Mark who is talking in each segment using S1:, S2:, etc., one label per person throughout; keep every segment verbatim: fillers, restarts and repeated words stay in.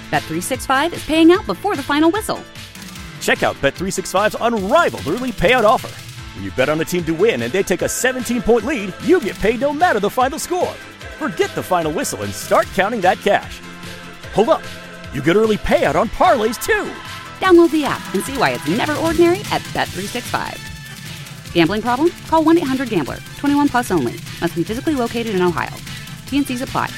S1: Bet three sixty-five is paying out before the final whistle.
S2: Check out Bet three sixty-five's unrivaled early payout offer. When you bet on a team to win and they take a seventeen-point lead, you get paid no matter the final score. Forget the final whistle and start counting that cash. Hold up. You get early payout on parlays, too.
S1: Download the app and see why it's never ordinary at Bet three sixty-five. Gambling problem? Call one eight hundred gambler. twenty-one plus only. Must be physically located in Ohio. T N Cs apply.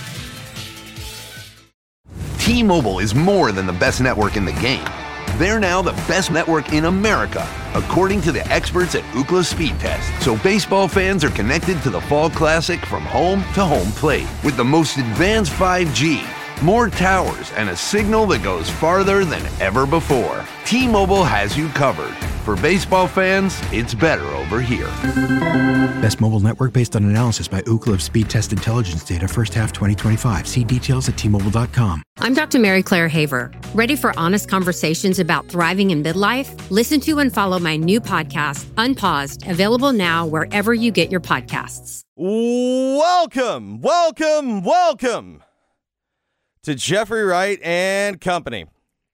S3: T-Mobile is more than the best network in the game. They're now the best network in America, according to the experts at Ookla Speed Test. So baseball fans are connected to the Fall Classic from home to home plate with the most advanced five G, more towers, and a signal that goes farther than ever before. T-Mobile has you covered. For baseball fans, it's better over here.
S4: Best mobile network based on analysis by Ookla of Speed Test Intelligence data first half twenty twenty-five. See details at T Mobile dot com.
S5: I'm Doctor Mary Claire Haver. Ready for honest conversations about thriving in midlife? Listen to and follow my new podcast, Unpaused, available now wherever you get your podcasts.
S6: Welcome, welcome, welcome to Jeffrey Wright and Company.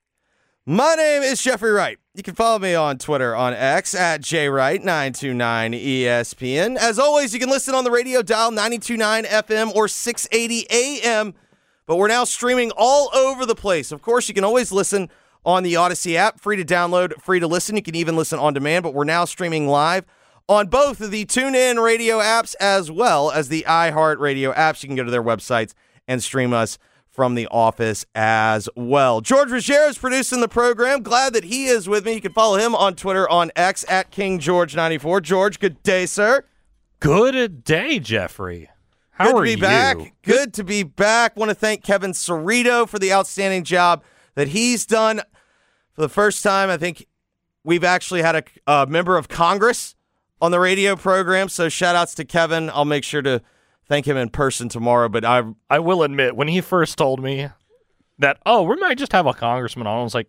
S6: My name is Jeffrey Wright. You can follow me on Twitter on X at J Wright nine two nine E S P N. As always, you can listen on the radio dial ninety-two point nine F M or six eighty A M. But we're now streaming all over the place. Of course, you can always listen on the Odyssey app. Free to download, free to listen. You can even listen on demand. But we're now streaming live on both of the TuneIn radio apps as well as the iHeartRadio apps. You can go to their websites and stream us from the office as well. George Ruggiero is producing the program. Glad that he is with me. You can follow him on Twitter on X at King George ninety-four. George, good day, sir.
S7: Good day, Jeffrey. How
S6: Good
S7: are
S6: to be
S7: you?
S6: back. Good to be back. Want to thank Kevin Cerrito for the outstanding job that he's done. For the first time, I think we've actually had a, a member of Congress on the radio program, so shout-outs to Kevin. I'll make sure to thank him in person tomorrow, but I
S7: I will admit, when he first told me that, oh, we might just have a congressman on, I was like,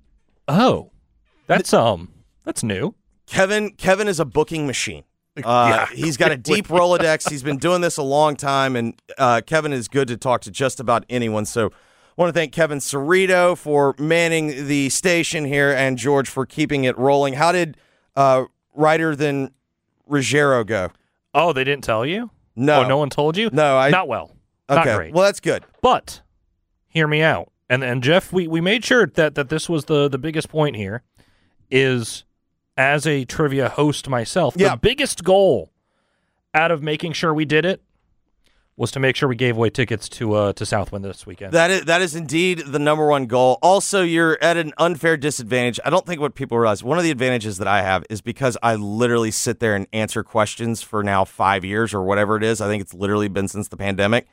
S7: oh, that's um, that's new.
S6: Kevin Kevin is a booking machine. Uh, yeah. He's got a deep Rolodex. He's been doing this a long time, and uh, Kevin is good to talk to just about anyone. So I want to thank Kevin Cerrito for manning the station here and George for keeping it rolling. How did uh, Writer than Ruggiero go?
S7: Oh, they didn't tell you?
S6: No.
S7: Oh, no one told you?
S6: No. I,
S7: Not well.
S6: Okay.
S7: Not great.
S6: Well, that's good.
S7: But hear me out. And and Jeff, we, we made sure that, that this was the, the biggest point here is, as a trivia host myself,
S6: yeah.
S7: the biggest goal out of making sure we did it was to make sure we gave away tickets to uh, to Southwind this weekend.
S6: That is that is indeed the number one goal. Also, you're at an unfair disadvantage. I don't think what people realize, one of the advantages that I have is because I literally sit there and answer questions for now five years or whatever it is. I think it's literally been since the pandemic.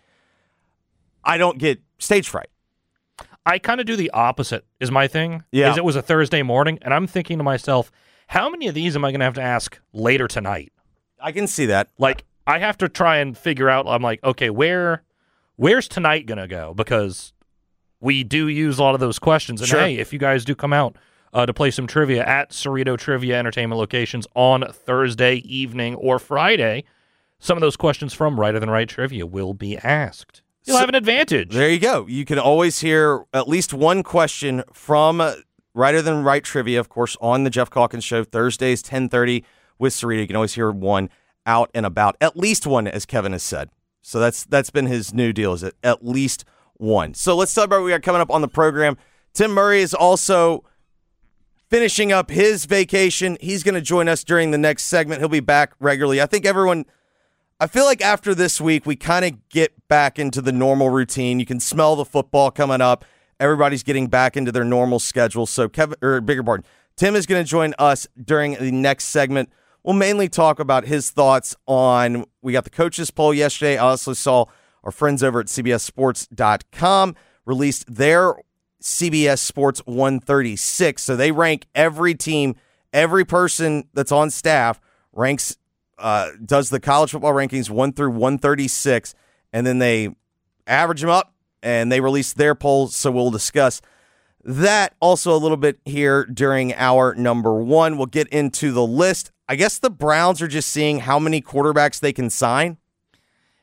S6: I don't get stage fright.
S7: I kind of do the opposite is my thing.
S6: Yeah.
S7: Is it was a Thursday morning, and I'm thinking to myself, how many of these am I going to have to ask later tonight?
S6: I can see that.
S7: Like, I have to try and figure out, I'm like, okay, where, where's tonight going to go? Because we do use a lot of those questions. And
S6: sure.
S7: hey, if you guys do come out uh, to play some trivia at Cerrito Trivia Entertainment locations on Thursday evening or Friday, some of those questions from Writer Than Right Trivia will be asked. You'll so, have an advantage.
S6: There you go. You can always hear at least one question from Writer Than Right Trivia, of course, on the Jeff Calkins Show, Thursdays, ten thirty with Cerrito. You can always hear one out and about. At least one, as Kevin has said. So that's that's been his new deal, is it? At least one. So let's talk about what we got coming up on the program. Tim Murray is also finishing up his vacation. He's going to join us during the next segment. He'll be back regularly. I think everyone... I feel like after this week, we kind of get back into the normal routine. You can smell the football coming up. Everybody's getting back into their normal schedule. So Kevin, or bigger pardon, Tim is going to join us during the next segment. We'll mainly talk about his thoughts on, we got the coaches poll yesterday. I also saw our friends over at C B S Sports dot com released their C B S Sports one thirty-six. So they rank every team, every person that's on staff ranks Uh, does the college football rankings one through one thirty-six, and then they average them up, and they release their polls, so we'll discuss that also a little bit here during our number one. We'll get into the list. I guess the Browns are just seeing how many quarterbacks they can sign.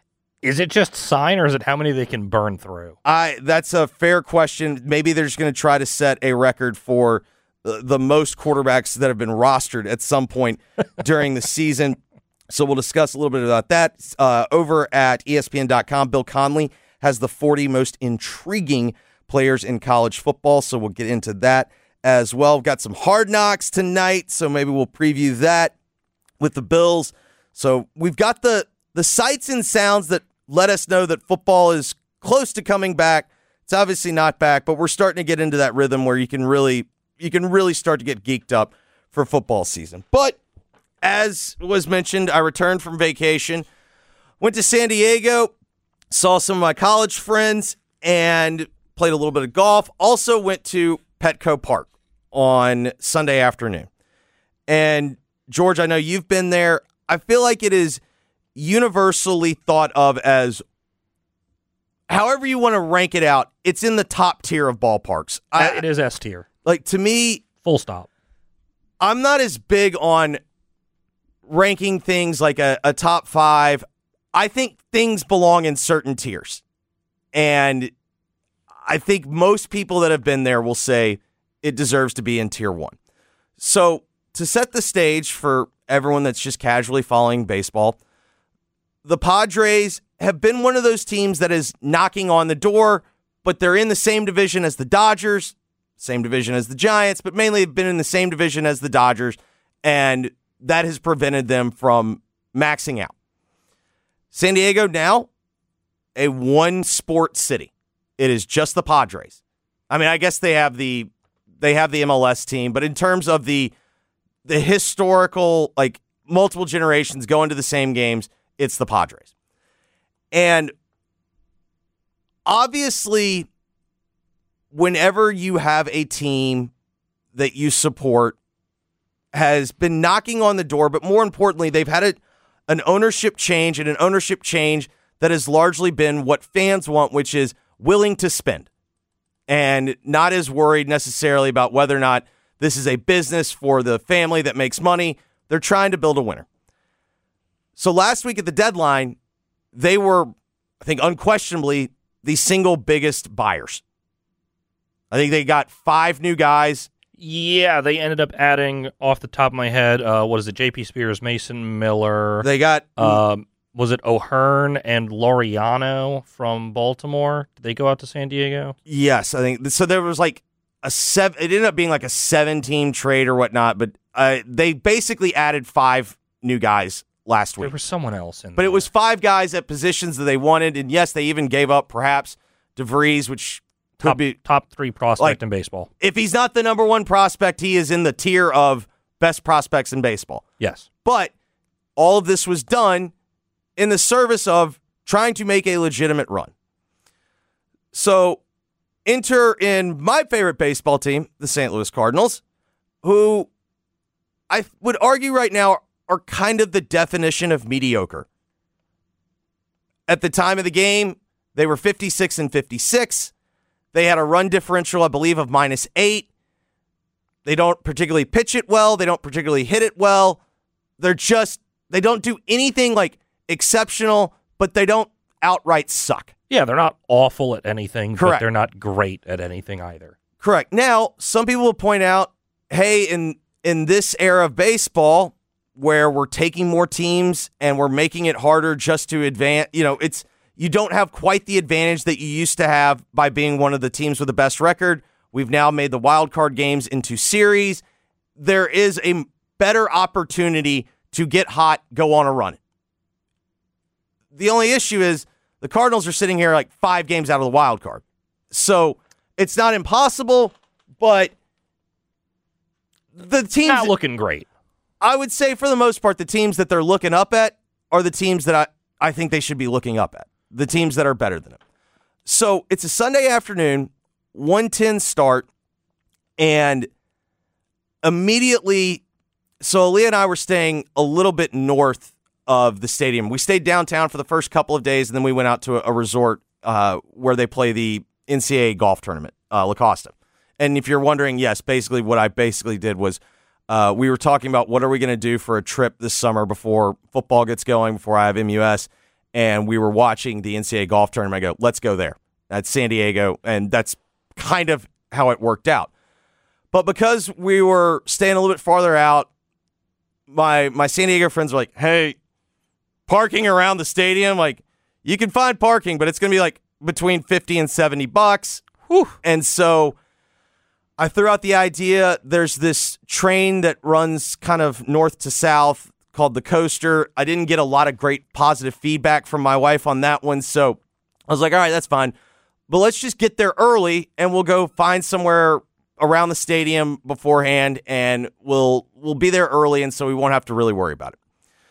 S7: Is it just sign, or is it how many they can burn through?
S6: I that's a fair question. Maybe they're just going to try to set a record for the, the most quarterbacks that have been rostered at some point during the season. So we'll discuss a little bit about that. Uh, over at E S P N dot com, Bill Conley has the forty most intriguing players in college football, so we'll get into that as well. We've got some Hard Knocks tonight, so maybe we'll preview that with the Bills. So we've got the the sights and sounds that let us know that football is close to coming back. It's obviously not back, but we're starting to get into that rhythm where you can really you can really start to get geeked up for football season. But as was mentioned, I returned from vacation, went to San Diego, saw some of my college friends, and played a little bit of golf. Also went to Petco Park on Sunday afternoon. And George, I know you've been there. I feel like it is universally thought of as, however you want to rank it out, it's in the top tier of ballparks. I,
S7: it is S tier.
S6: Like, to me,
S7: full stop.
S6: I'm not as big on ranking things like a, a top five. I think things belong in certain tiers. And I think most people that have been there will say it deserves to be in tier one. So to set the stage for everyone that's just casually following baseball, the Padres have been one of those teams that is knocking on the door, but they're in the same division as the Dodgers, same division as the Giants, but mainly have been in the same division as the Dodgers, and that has prevented them from maxing out. San Diego now, a one-sport city. It is just the Padres. I mean, I guess they have the they have the M L S team, but in terms of the the historical, like, multiple generations going to the same games, it's the Padres. And obviously, whenever you have a team that you support has been knocking on the door, but more importantly, they've had a, an ownership change and an ownership change that has largely been what fans want, which is willing to spend and not as worried necessarily about whether or not this is a business for the family that makes money. They're trying to build a winner. So last week at the deadline, they were, I think, unquestionably the single biggest buyers. I think they got five new guys.
S7: Yeah, they ended up adding, off the top of my head, uh, what is it, J P Spears, Mason Miller.
S6: They got...
S7: Um, was it O'Hearn and Laureano from Baltimore? Did they go out to San Diego?
S6: Yes, I think. So there was like a seven... It ended up being like a seven-team trade or whatnot, but uh, they basically added five new guys last week.
S7: There was someone else in
S6: But
S7: there.
S6: it was five guys at positions that they wanted, and yes, they even gave up perhaps DeVries, which could
S7: top,
S6: be...
S7: Top three prospect
S6: like,
S7: in baseball.
S6: If he's not the number one prospect, he is in the tier of best prospects in baseball.
S7: Yes.
S6: But all of this was done in the service of trying to make a legitimate run. So enter in my favorite baseball team, the Saint Louis Cardinals, who I would argue right now are kind of the definition of mediocre. At the time of the game, they were fifty-six and fifty-six. They had a run differential, I believe, of minus eight. They don't particularly pitch it well. They don't particularly hit it well. They're just, they don't do anything like exceptional, but they don't outright suck.
S7: Yeah, they're not awful at anything,
S6: Correct.
S7: but they're not great at anything either.
S6: Correct. Now, some people will point out, hey, in in this era of baseball where we're taking more teams and we're making it harder just to advance, you know, it's you don't have quite the advantage that you used to have by being one of the teams with the best record. We've now made the wild card games into series. There is a better opportunity to get hot, go on a run. The only issue is the Cardinals are sitting here like five games out of the wild card. So it's not impossible, but the teams...
S7: Not looking great.
S6: I would say for the most part, the teams that they're looking up at are the teams that I, I think they should be looking up at. The teams that are better than them. So it's a Sunday afternoon, one ten start, and immediately, so Aaliyah and I were staying a little bit north of the stadium. We stayed downtown for the first couple of days, and then we went out to a, a resort uh, where they play the N C double A golf tournament, uh, La Costa. And if you're wondering, yes, basically what I basically did was uh, we were talking about what are we going to do for a trip this summer before football gets going, before I have M U S. and we were watching the N C double A golf tournament. I go, let's go there. That's San Diego, and that's kind of how it worked out. But because we were staying a little bit farther out, my my San Diego friends were like, hey, parking around the stadium, like, you can find parking, but it's going to be like between fifty and seventy bucks. Whew. And so I threw out the idea. There's this train that runs kind of north to south called the Coaster. I didn't get a lot of great positive feedback from my wife on that one, so I was like, all right, that's fine. But let's just get there early, and we'll go find somewhere around the stadium beforehand, and we'll we'll be there early, and so we won't have to really worry about it.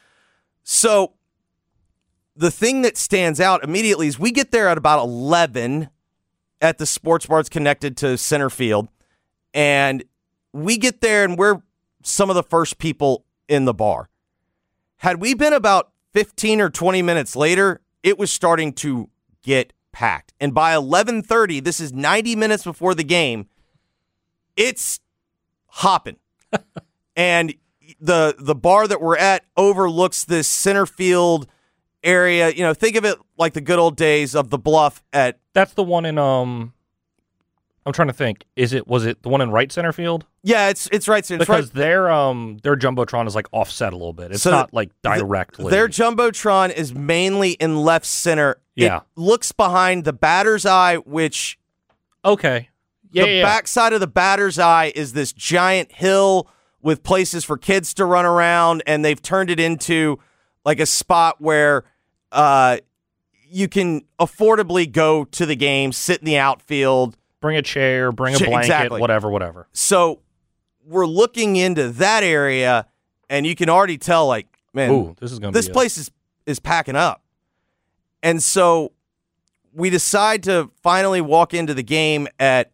S6: So the thing that stands out immediately is we get there at about eleven at the sports bar that's connected to center field, and we get there, and we're some of the first people in the bar. Had we been about fifteen or twenty minutes later, it was starting to get packed. And by eleven thirty, this is ninety minutes before the game, it's hopping. And the the bar that we're at overlooks this center field area. You know, think of it like the good old days of the Bluff at...
S7: That's the one in, um, I'm trying to think. Is it, was it the one in right center field?
S6: Yeah, it's it's right. It's
S7: because
S6: right.
S7: their um their Jumbotron is like offset a little bit. It's
S6: So
S7: not like directly.
S6: Their Jumbotron is mainly in left center.
S7: Yeah.
S6: It looks behind the batter's eye, which...
S7: Okay. Yeah,
S6: the
S7: yeah.
S6: backside of the batter's eye is this giant hill with places for kids to run around, and they've turned it into like a spot where uh, you can affordably go to the game, sit in the outfield.
S7: Bring a chair, bring a blanket,
S6: exactly.
S7: whatever, whatever.
S6: So we're looking into that area, and you can already tell, like, man,
S7: Ooh, this is gonna
S6: this
S7: be
S6: place is, is packing up. And so we decide to finally walk into the game at,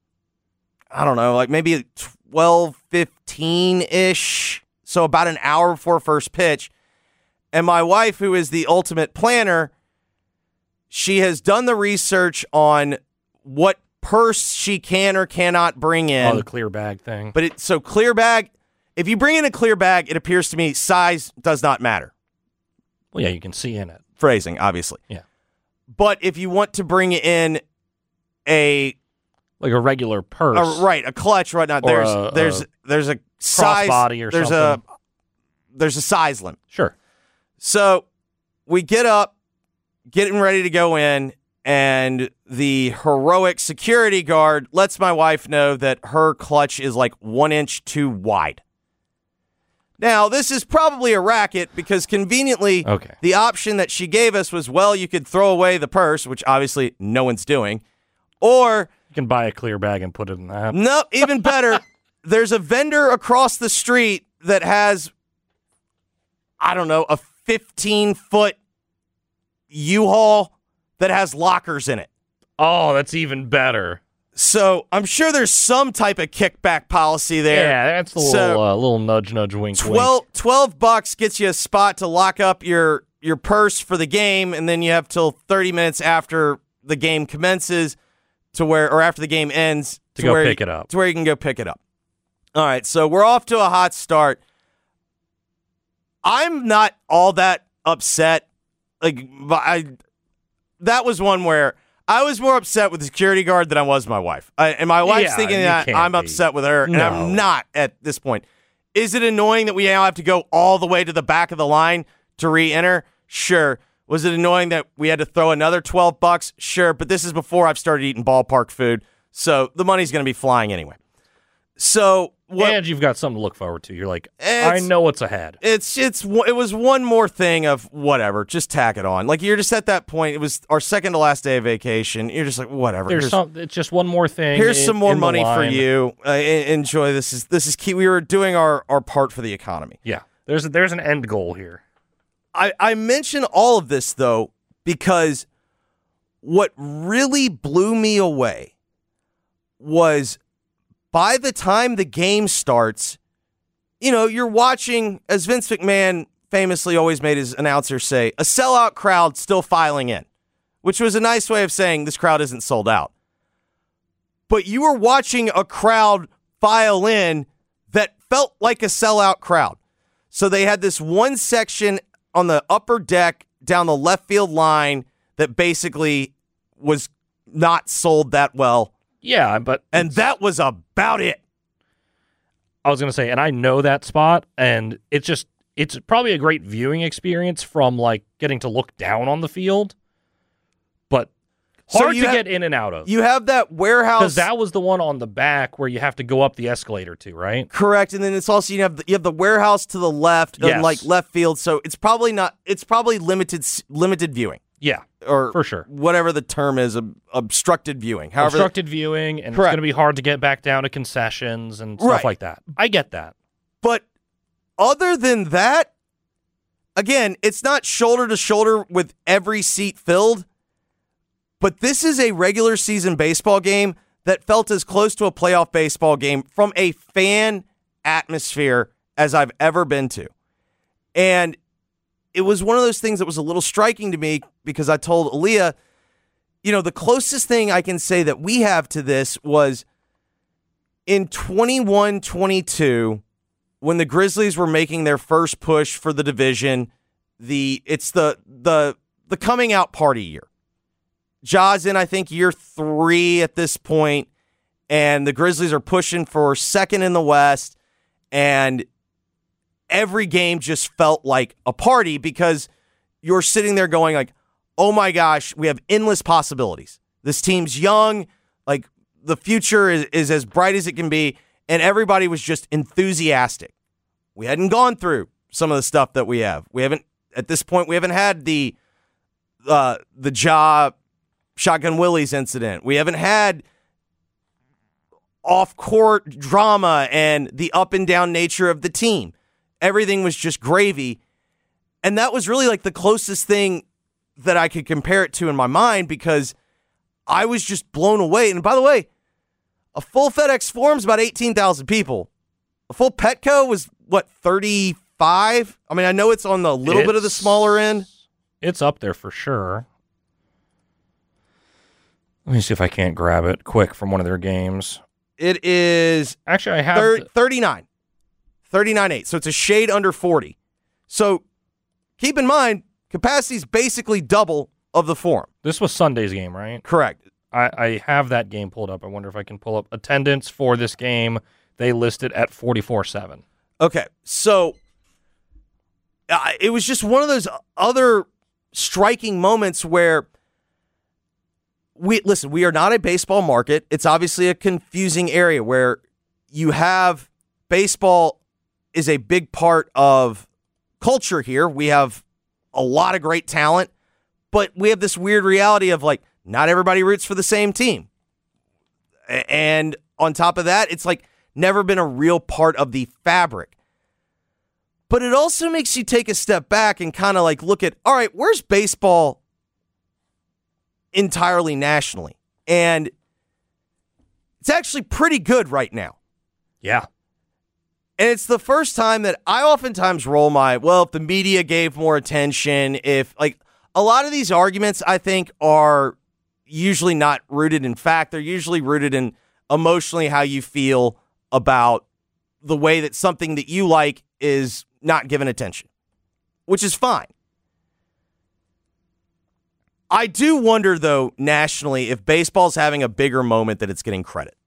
S6: I don't know, like maybe twelve fifteen-ish, so about an hour before first pitch. And my wife, who is the ultimate planner, she has done the research on what purse she can or cannot bring in.
S7: Oh, the clear bag thing.
S6: But it so clear bag, if you bring in a clear bag, it appears to me size does not matter.
S7: Well, yeah, you can see in it.
S6: Phrasing, obviously.
S7: Yeah.
S6: But if you want to bring in a...
S7: Like a regular purse.
S6: A, right, a clutch right now. There's
S7: a,
S6: there's
S7: a
S6: there's a size
S7: crossbody or
S6: there's
S7: something.
S6: a there's a size limit.
S7: Sure.
S6: So we get up, getting ready to go in, and the heroic security guard lets my wife know that her clutch is like one inch too wide. Now, this is probably a racket because conveniently
S7: Okay.
S6: the option that she gave us was, well, you could throw away the purse, which obviously no one's doing, or...
S7: You can buy a clear bag and put it in that.
S6: No, even better, there's a vendor across the street that has, I don't know, a fifteen-foot U-Haul that has lockers in it.
S7: Oh, that's even better.
S6: So I'm sure there's some type of kickback policy there.
S7: Yeah, that's a little,
S6: So,
S7: uh, little nudge, nudge, wink,
S6: twelve,
S7: wink.
S6: twelve bucks gets you a spot to lock up your, your purse for the game, and then you have till thirty minutes after the game commences to where, or after the game ends,
S7: To
S6: to,
S7: go
S6: where
S7: pick
S6: you,
S7: it up.
S6: to where you can go pick it up. All right, so we're off to a hot start. I'm not all that upset. Like I, that was one where I was more upset with the security guard than I was my wife. I, and my wife's
S7: Yeah,
S6: thinking
S7: you
S6: that
S7: can't
S6: I'm
S7: be.
S6: upset with her, and
S7: No.
S6: I'm not at this point. Is it annoying that we now have to go all the way to the back of the line to re-enter? Sure. Was it annoying that we had to throw another twelve bucks? Sure, but this is before I've started eating ballpark food, so the money's going to be flying anyway. So what?
S7: And you've got something to look forward to. You're like,
S6: It's-
S7: I know what's ahead.
S6: It's it's it was one more thing of whatever, just tack it on. Like you're just at that point. It was our second to last day of vacation. You're just like whatever.
S7: There's
S6: Here's,
S7: some. It's just one more thing.
S6: here's
S7: in-
S6: some more
S7: in the
S6: money for
S7: line.
S6: you. Uh, en- enjoy. This is this is key. We were doing our our part for the economy.
S7: Yeah. There's a, there's an end goal here.
S6: I I mention all of this though because what really blew me away was by the time the game starts, you know, you're watching, as Vince McMahon famously always made his announcers say, a sellout crowd still filing in, which was a nice way of saying this crowd isn't sold out. But you were watching a crowd file in that felt like a sellout crowd. So they had this one section on the upper deck down the left field line that basically was not sold that well.
S7: Yeah, but
S6: and that was about it.
S7: I was going to say, and I know that spot, and it's just, it's probably a great viewing experience from, like, getting to look down on the field, but hard
S6: so
S7: to
S6: have,
S7: get in and out of.
S6: You have that warehouse.
S7: Because that was the one on the back where you have to go up the escalator to, right?
S6: Correct, and then it's also, you have the, you have the warehouse to the left,
S7: yes.
S6: and, like, left field, so it's probably not, it's probably limited limited viewing.
S7: Yeah,
S6: or
S7: for sure.
S6: Whatever the term is, ob- obstructed viewing. However,
S7: obstructed viewing, and
S6: correct.
S7: It's going to be hard to get back down to concessions and stuff
S6: right.
S7: like that. I get that.
S6: But other than that, again, it's not shoulder to shoulder with every seat filled, but this is a regular season baseball game that felt as close to a playoff baseball game from a fan atmosphere as I've ever been to. And it was one of those things that was a little striking to me because I told Aaliyah, you know, the closest thing I can say that we have to this was in twenty-one twenty-two, when the Grizzlies were making their first push for the division, the it's the the the coming out party year. Ja's in, I think, year three at this point, and the Grizzlies are pushing for second in the West, and every game just felt like a party because you're sitting there going like, oh my gosh, we have endless possibilities. This team's young, like the future is, is as bright as it can be, and everybody was just enthusiastic. We hadn't gone through some of the stuff that we have. We haven't, at this point, we haven't had the uh, the Ja Shotgun Willie's incident. We haven't had off-court drama and the up and down nature of the team. Everything was just gravy. And that was really like the closest thing that I could compare it to in my mind because I was just blown away. And by the way, a full FedEx Forum's about eighteen thousand people. A full Petco was, what, thirty-five? I mean, I know it's on the little
S7: it's,
S6: bit of the smaller end.
S7: It's up there for sure. Let me see if I can't grab it quick from one of their games.
S6: It is
S7: actually I have
S6: thir-
S7: the-
S6: thirty-nine. thirty-nine eight. So it's a shade under forty. So keep in mind, capacity's basically double of the Forum.
S7: This was Sunday's game, right?
S6: Correct.
S7: I, I have that game pulled up. I wonder if I can pull up attendance for this game. They listed at forty-four seven.
S6: Okay, so uh, it was just one of those other striking moments where we listen, we are not a baseball market. It's obviously a confusing area where you have baseball is a big part of culture here. We have a lot of great talent, but we have this weird reality of like not everybody roots for the same team. And on top of that, it's like never been a real part of the fabric. But it also makes you take a step back and kind of like look at, all right, where's baseball entirely nationally? And it's actually pretty good right now.
S7: Yeah.
S6: And it's the first time that I oftentimes roll my, well, if the media gave more attention, if like a lot of these arguments, I think, are usually not rooted in fact. They're usually rooted in emotionally how you feel about the way that something that you like is not given attention, which is fine. I do wonder, though, nationally, if baseball's having a bigger moment that it's getting credit.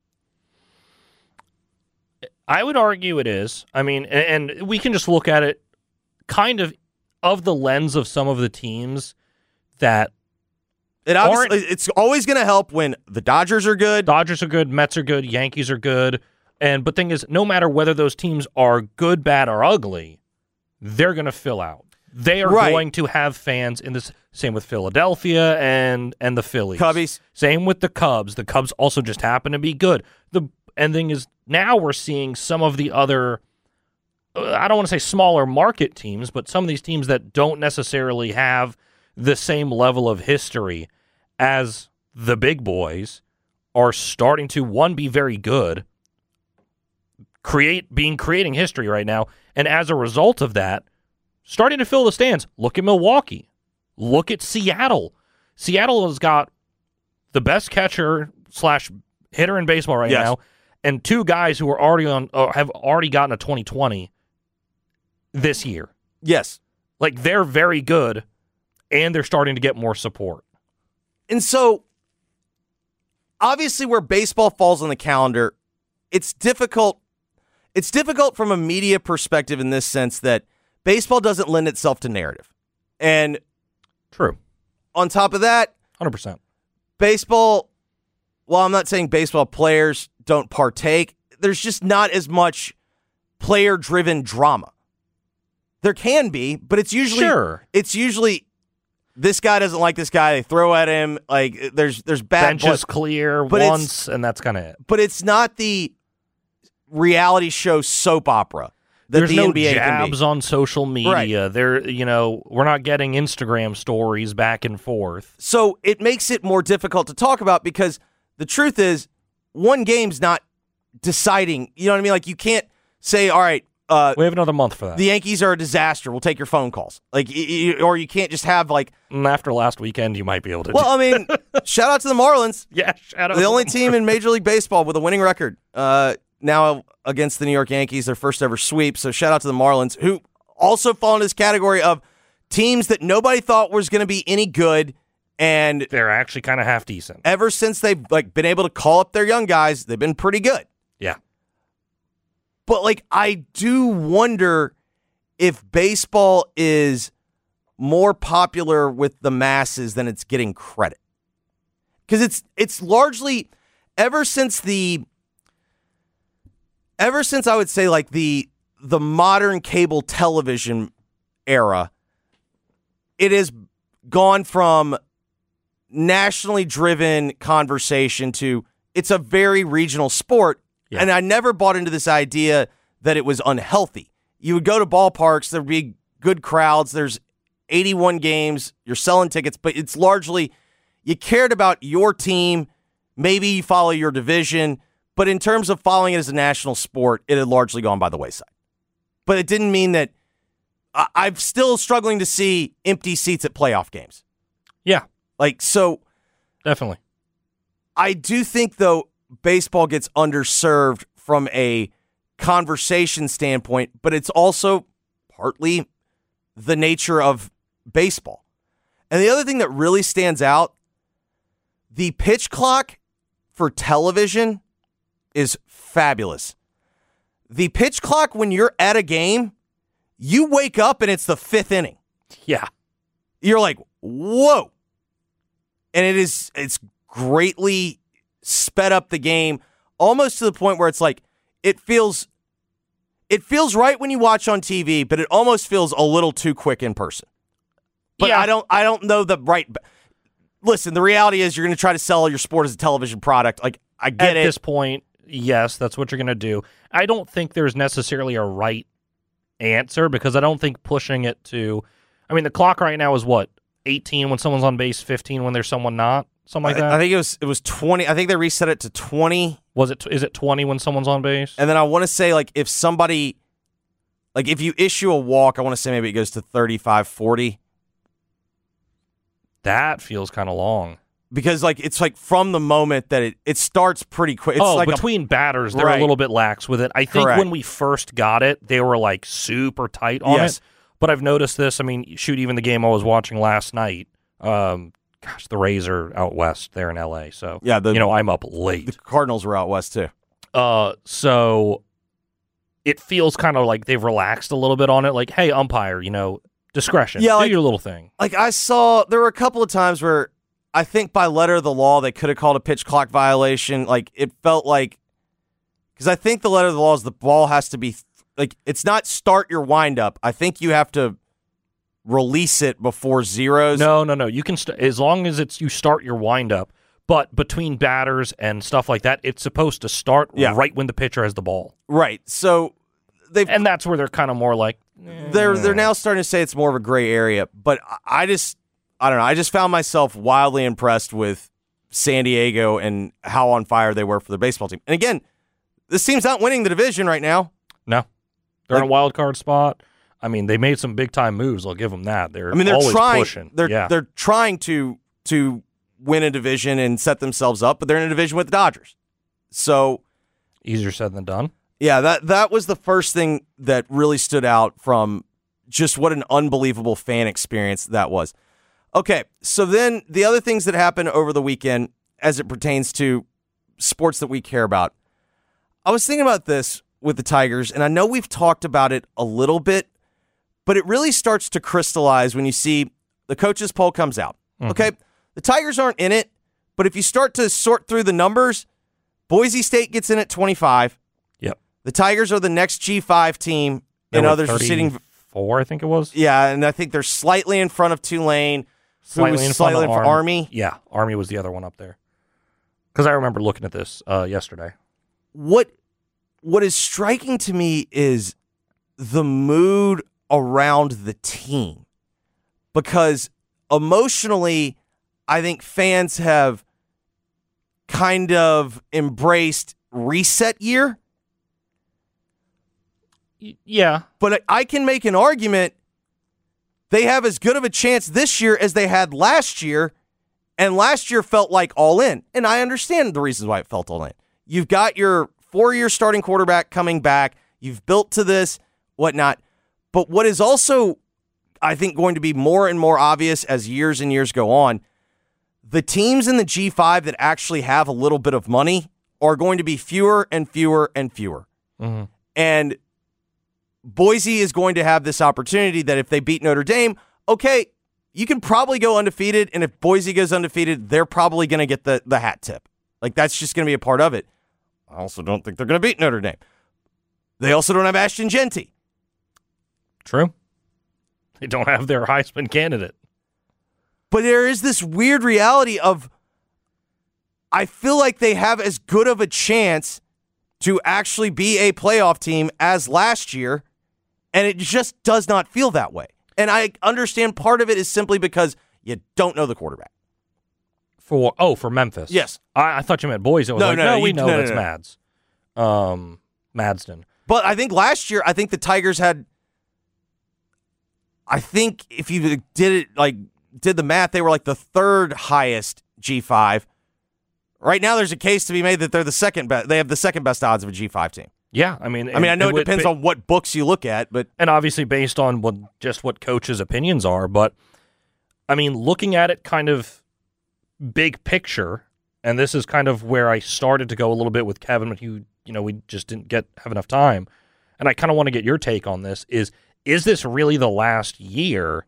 S7: I would argue it is. I mean, and, and we can just look at it kind of of the lens of some of the teams that
S6: it obviously it's always going to help when the Dodgers are good.
S7: Dodgers are good, Mets are good, Yankees are good. And but thing is, no matter whether those teams are good, bad, or ugly, they're going to fill out. They are
S6: right.
S7: going to have fans in this. Same with Philadelphia and and the Phillies.
S6: Cubbies.
S7: Same with the Cubs. The Cubs also just happen to be good. The and thing is, now we're seeing some of the other, uh, I don't want to say smaller market teams, but some of these teams that don't necessarily have the same level of history as the big boys are starting to, one, be very good, create being creating history right now, and as a result of that, starting to fill the stands. Look at Milwaukee. Look at Seattle. Seattle has got the best catcher slash hitter in baseball right
S6: yes.
S7: now, and two guys who are already on uh, have already gotten a twenty twenty this year.
S6: Yes,
S7: like they're very good, and they're starting to get more support.
S6: And so, obviously, where baseball falls on the calendar, it's difficult. It's difficult from a media perspective in this sense that baseball doesn't lend itself to narrative. And
S7: true.
S6: On top of that,
S7: one hundred percent.
S6: Baseball, well, I'm not saying baseball players don't partake. There's just not as much player-driven drama. There can be, but it's usually
S7: sure.
S6: it's usually this guy doesn't like this guy. They throw at him. Like there's there's bad
S7: bench is
S6: blood.
S7: clear
S6: But
S7: once, and that's kind of it.
S6: But it's not the reality show soap opera that
S7: There's
S6: the
S7: no
S6: N B A can
S7: jabs
S6: be.
S7: on social media.
S6: Right.
S7: There, you know, we're not getting Instagram stories back and forth.
S6: So it makes it more difficult to talk about because the truth is, one game's not deciding. You know what I mean? Like you can't say, all right. Uh,
S7: we have another month for that.
S6: The Yankees are a disaster. We'll take your phone calls. Like, y- y- or you can't just have like.
S7: After last weekend, you might be able to.
S6: Well,
S7: do
S6: I mean, shout out to the Marlins.
S7: Yeah, shout out.
S6: The
S7: to
S6: only
S7: the
S6: team in Major League Baseball with a winning record. Uh, now against the New York Yankees, their first ever sweep. So shout out to the Marlins, who also fall in this category of teams that nobody thought was going to be any good, and
S7: they're actually kind of half decent.
S6: Ever since they've like been able to call up their young guys, they've been pretty good.
S7: Yeah.
S6: But, like, I do wonder if baseball is more popular with the masses than it's getting credit. Because it's it's largely, ever since the, ever since I would say, like, the the modern cable television era, it has gone from nationally driven conversation to it's a very regional sport. Yeah. And I never bought into this idea that it was unhealthy. You would go to ballparks, there'd be good crowds, there's eighty-one games, you're selling tickets, but it's largely you cared about your team, maybe you follow your division, but in terms of following it as a national sport, it had largely gone by the wayside. But it didn't mean that I- I'm still struggling to see empty seats at playoff games.
S7: Yeah.
S6: Like, so.
S7: Definitely.
S6: I do think, though, baseball gets underserved from a conversation standpoint, but it's also partly the nature of baseball. And the other thing that really stands out, the pitch clock for television is fabulous. The pitch clock when you're at a game, you wake up and it's the fifth inning.
S7: Yeah.
S6: You're like, whoa. And it is, it's greatly sped up the game almost to the point where it's like it feels it feels right when you watch on T V, but it almost feels a little too quick in person. But
S7: yeah.
S6: I don't I don't know the right Listen, the reality is you're going to try to sell your sport as a television product. Like I get
S7: At
S6: it.
S7: At this point, yes, that's what you're going to do. I don't think there's necessarily a right answer because I don't think pushing it to I mean the clock right now is what? eighteen when someone's on base, fifteen when there's someone not. Something like that.
S6: I, I think it was it was twenty. I think they reset it to twenty.
S7: Was it? Is it twenty when someone's on base?
S6: And then I want to say like if somebody, like if you issue a walk, I want to say maybe it goes to thirty-five, forty.
S7: That feels kind of long
S6: because like it's like from the moment that it, it starts pretty quick. It's
S7: oh,
S6: like
S7: between
S6: a,
S7: batters, they're
S6: right.
S7: a little bit lax with it. I think
S6: Correct.
S7: when we first got it, they were like super tight on
S6: yes.
S7: it. But I've noticed this. I mean, shoot, even the game I was watching last night. Um, Gosh, the Rays are out west there in L A, so
S6: yeah, the,
S7: you know I'm up late.
S6: The Cardinals were out west too.
S7: Uh, so it feels kind of like they've relaxed a little bit on it. Like, hey, umpire, you know, discretion.
S6: Yeah,
S7: do
S6: like,
S7: your little thing.
S6: Like I saw, there were a couple of times where I think by letter of the law they could have called a pitch clock violation. Like it felt like because I think the letter of the law is the ball has to be like it's not start your windup. I think you have to release it before zeros.
S7: No, no, no. You can st- as long as it's you start your windup, but between batters and stuff like that, it's supposed to start
S6: yeah.
S7: right when the pitcher has the ball.
S6: Right. So they
S7: and that's where they're kind of more like
S6: eh. they're they're now starting to say it's more of a gray area. But I just I don't know. I just found myself wildly impressed with San Diego and how on fire they were for their baseball team. And again, this team's not winning the division right now.
S7: No, they're
S6: like,
S7: in a wild card spot. I mean, they made some big time moves. I'll give them that. They're
S6: I mean, they're
S7: always
S6: trying.
S7: pushing.
S6: They're
S7: yeah.
S6: they're trying to to win a division and set themselves up, but they're in a division with the Dodgers. So
S7: easier said than done.
S6: Yeah, that that was the first thing that really stood out from just what an unbelievable fan experience that was. Okay, so then the other things that happened over the weekend as it pertains to sports that we care about. I was thinking about this with the Tigers, and I know we've talked about it a little bit, but it really starts to crystallize when you see the coaches' poll comes out. Mm-hmm. Okay, the Tigers aren't in it, but if you start to sort through the numbers, Boise State gets in at twenty-five.
S7: Yep.
S6: The Tigers are the next G five team, and others are sitting
S7: four, I think it was.
S6: Yeah, and I think they're slightly in front of Tulane,
S7: slightly
S6: who was
S7: in
S6: slightly
S7: front of
S6: for
S7: Army.
S6: Army.
S7: Yeah, Army was the other one up there. Because I remember looking at this uh, yesterday.
S6: What What is striking to me is the mood around the team, because emotionally, I think fans have kind of embraced reset year.
S7: Y- yeah.
S6: But I can make an argument they have as good of a chance this year as they had last year, and last year felt like all in. And I understand the reasons why it felt all in. You've got your four-year starting quarterback coming back. You've built to this, whatnot. But what is also, I think, going to be more and more obvious as years and years go on, the teams in the G five that actually have a little bit of money are going to be fewer and fewer and fewer.
S7: Mm-hmm.
S6: And Boise is going to have this opportunity that if they beat Notre Dame, okay, you can probably go undefeated, and if Boise goes undefeated, they're probably going to get the, the hat tip. Like, that's just going to be a part of it. I also don't think they're going to beat Notre Dame. They also don't have Ashton Genty.
S7: True. They don't have their Heisman candidate.
S6: But there is this weird reality of, I feel like they have as good of a chance to actually be a playoff team as last year, and it just does not feel that way. And I understand part of it is simply because you don't know the quarterback.
S7: For Oh, for Memphis.
S6: Yes.
S7: I, I thought you meant Boise. I was
S6: no,
S7: like,
S6: no,
S7: no,
S6: no
S7: we
S6: you,
S7: know
S6: no,
S7: that's
S6: no, no.
S7: Mads. Um, Madsden.
S6: But I think last year, I think the Tigers had, I think if you did it, like, did the math, they were like the third highest G five. Right now, there's a case to be made that they're the second best. They have the second best odds of a G five team.
S7: Yeah, I mean,
S6: I mean, I know it,
S7: it
S6: depends
S7: but,
S6: on what books you look at, but
S7: and obviously based on what just what coaches' opinions are. But I mean, looking at it kind of big picture, and this is kind of where I started to go a little bit with Kevin, but you, you know, we just didn't get have enough time, and I kind of want to get your take on this. Is is this really the last year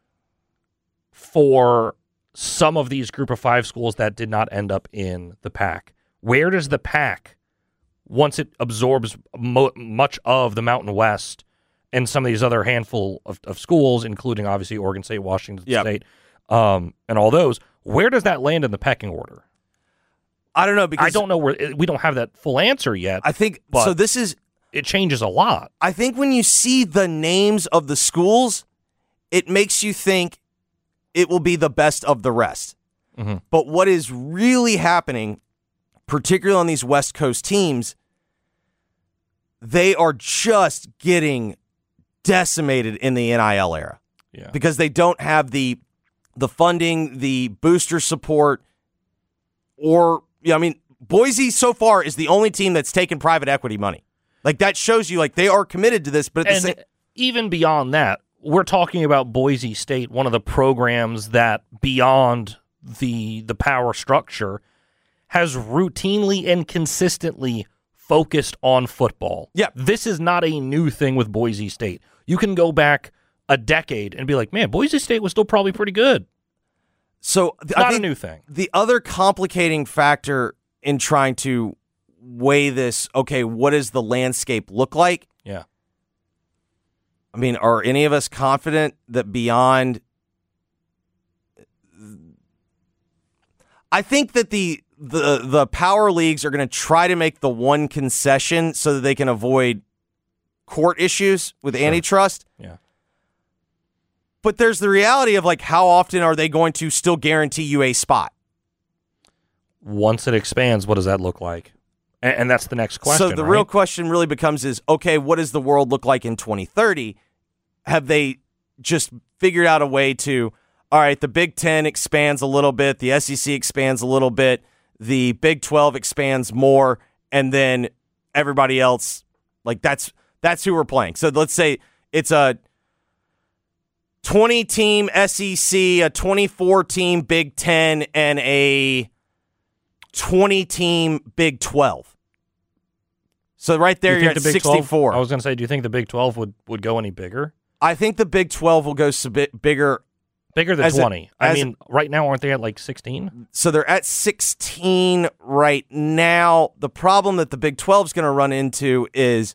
S7: for some of these group of five schools that did not end up in the pack? Where does the pack, once it absorbs mo- much of the Mountain West and some of these other handful of, of schools, including obviously Oregon State, Washington
S6: Yep.
S7: State, um, and all those, where does that land in the pecking order?
S6: I don't know because
S7: I don't know where we don't have that full answer yet.
S6: I think
S7: but
S6: so. This is
S7: it changes a lot.
S6: I think when you see the names of the schools, it makes you think it will be the best of the rest.
S7: Mm-hmm.
S6: But what is really happening, particularly on these West Coast teams, they are just getting decimated in the N I L era.
S7: Yeah.
S6: Because they don't have the the funding, the booster support, or, you know, I mean, Boise so far is the only team that's taken private equity money. Like, that shows you, like, they are committed to this, but at
S7: And
S6: the same
S7: even beyond that, we're talking about Boise State, one of the programs that beyond the the power structure has routinely and consistently focused on football.
S6: Yeah.
S7: This is not a new thing with Boise State. You can go back a decade and be like, man, Boise State was still probably pretty good.
S6: So
S7: It's
S6: I
S7: not a
S6: think
S7: new thing.
S6: the other complicating factor in trying to weigh this, okay, what does the landscape look like?
S7: Yeah.
S6: I mean, are any of us confident that beyond... I think that the the the power leagues are going to try to make the one concession so that they can avoid court issues with
S7: Sure.
S6: antitrust.
S7: Yeah.
S6: But there's the reality of, like, how often are they going to still guarantee you a spot?
S7: Once it expands, what does that look like? And, and that's the next question.
S6: So the
S7: right?
S6: real question really becomes is, okay, what does the world look like in twenty thirty? Have they just figured out a way to, all right, the Big Ten expands a little bit, the S E C expands a little bit, the Big twelve expands more, and then everybody else, like, that's that's who we're playing. So let's say it's a twenty-team S E C, a twenty-four-team Big Ten, and a twenty-team Big twelve. So right there,
S7: you
S6: you're at
S7: the Big
S6: sixty-four.
S7: twelve, I was going to say, do you think the Big twelve would, would go any bigger?
S6: I think the Big twelve will go a bit bigger.
S7: Bigger than
S6: as
S7: twenty.
S6: A,
S7: I mean, a, right now, aren't they at like sixteen?
S6: So they're at sixteen right now. The problem that the Big twelve is going to run into is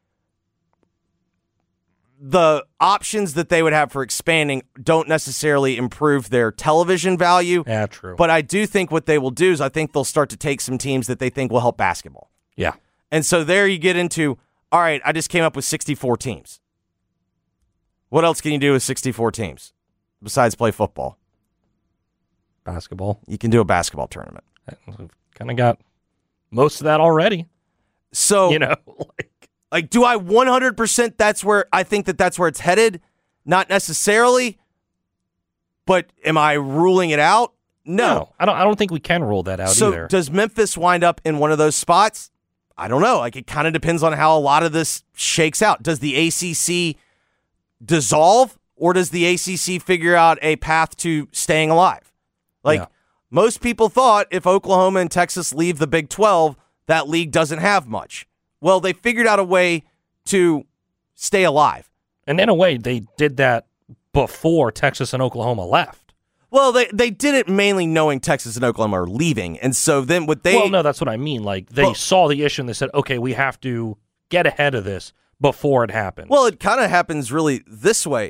S6: the options that they would have for expanding don't necessarily improve their television value.
S7: Yeah, true.
S6: But I do think what they will do is I think they'll start to take some teams that they think will help basketball.
S7: Yeah.
S6: And so there you get into, all right, I just came up with sixty-four teams. What else can you do with sixty-four teams besides play football?
S7: Basketball.
S6: You can do a basketball tournament.
S7: We've kind of got most of that already.
S6: So,
S7: you know, like,
S6: like, do I one hundred percent that's where I think that that's where it's headed? Not necessarily. But am I ruling it out? No.
S7: no I don't I don't think we can rule that out
S6: so
S7: either.
S6: Does Memphis wind up in one of those spots? I don't know. Like, it kind of depends on how a lot of this shakes out. Does the A C C dissolve, or does the A C C figure out a path to staying alive? Like,
S7: yeah.
S6: most people thought if Oklahoma and Texas leave the Big twelve, that league doesn't have much. Well, they figured out a way to stay alive.
S7: And in a way, they did that before Texas and Oklahoma left.
S6: Well, they, they did it mainly knowing Texas and Oklahoma are leaving. And so then what they...
S7: Well, no, that's what I mean. Like, they
S6: well,
S7: saw the issue and they said, okay, we have to get ahead of this before it happens.
S6: Well, it kind of happens really this way.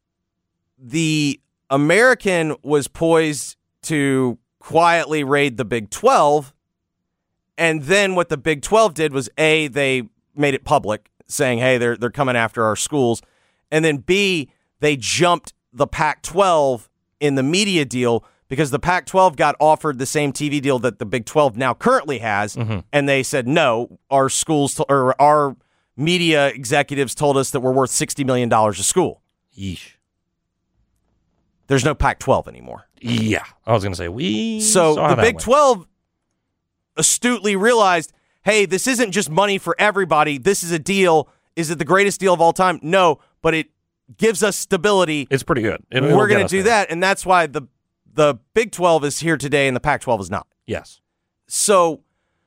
S6: The American was poised to quietly raid the Big twelve, and then what the Big twelve did was, A, they made it public, saying, hey, they're they're coming after our schools, and then B, they jumped the Pac twelve in the media deal because the Pac twelve got offered the same T V deal that the Big twelve now currently has, mm-hmm. and they said, no, our schools to, or our media executives told us that we're worth sixty million dollars a school.
S7: Yeesh.
S6: There's no Pac twelve anymore.
S7: Yeah. I was going to say, we
S6: So
S7: saw
S6: the
S7: that
S6: Big
S7: one.
S6: twelve astutely realized, hey, this isn't just money for everybody. This is a deal. Is it the greatest deal of all time? No, but it gives us stability.
S7: It's pretty good. It,
S6: We're going to do there. that, and that's why the the Big twelve is here today and the Pac twelve is not.
S7: Yes.
S6: So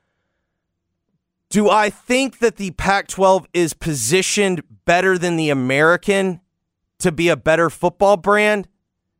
S6: do I think that the Pac twelve is positioned better than the American to be a better football brand?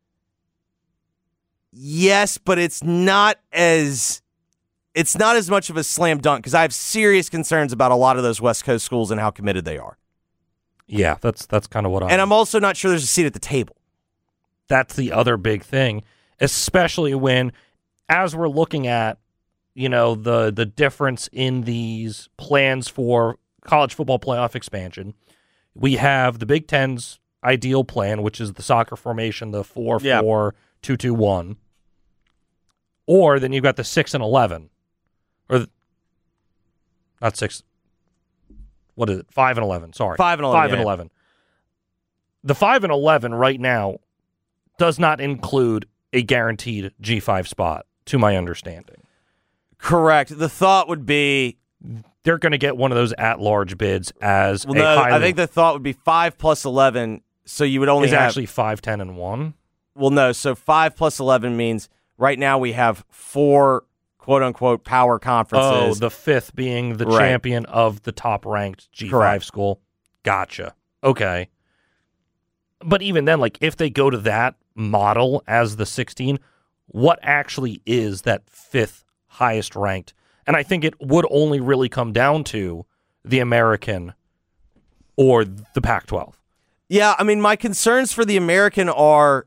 S6: Yes, but it's not as it's not as much of a slam dunk because I have serious concerns about a lot of those West Coast schools and how committed they are.
S7: Yeah, that's that's kind of what I'm...
S6: And I'm also not sure there's a seat at the table.
S7: That's the other big thing, especially when, as we're looking at, you know, the the difference in these plans for college football playoff expansion, we have the Big Ten's ideal plan, which is the soccer formation, the four four two two one, or then you've got the six and eleven, or the, not six. What is it? Five and eleven. Sorry,
S6: five and eleven.
S7: Five
S6: yeah,
S7: and eleven. The five and eleven right now does not include a guaranteed G five spot, to my understanding.
S6: Correct. The thought would be
S7: they're going to get one of those at-large bids as
S6: well,
S7: a
S6: no,
S7: highly,
S6: I think the thought would be five plus eleven, so you would only
S7: is
S6: have
S7: actually five, ten, and one.
S6: Well, no. So five plus eleven means right now we have four quote unquote power conferences.
S7: Oh, the fifth being the
S6: Right.
S7: champion of the top-ranked G five
S6: Correct.
S7: school. Gotcha. Okay. But even then, like, if they go to that model as the sixteen, what actually is that fifth highest ranked? And I think it would only really come down to the American or the Pac twelve.
S6: Yeah, I mean, my concerns for the American are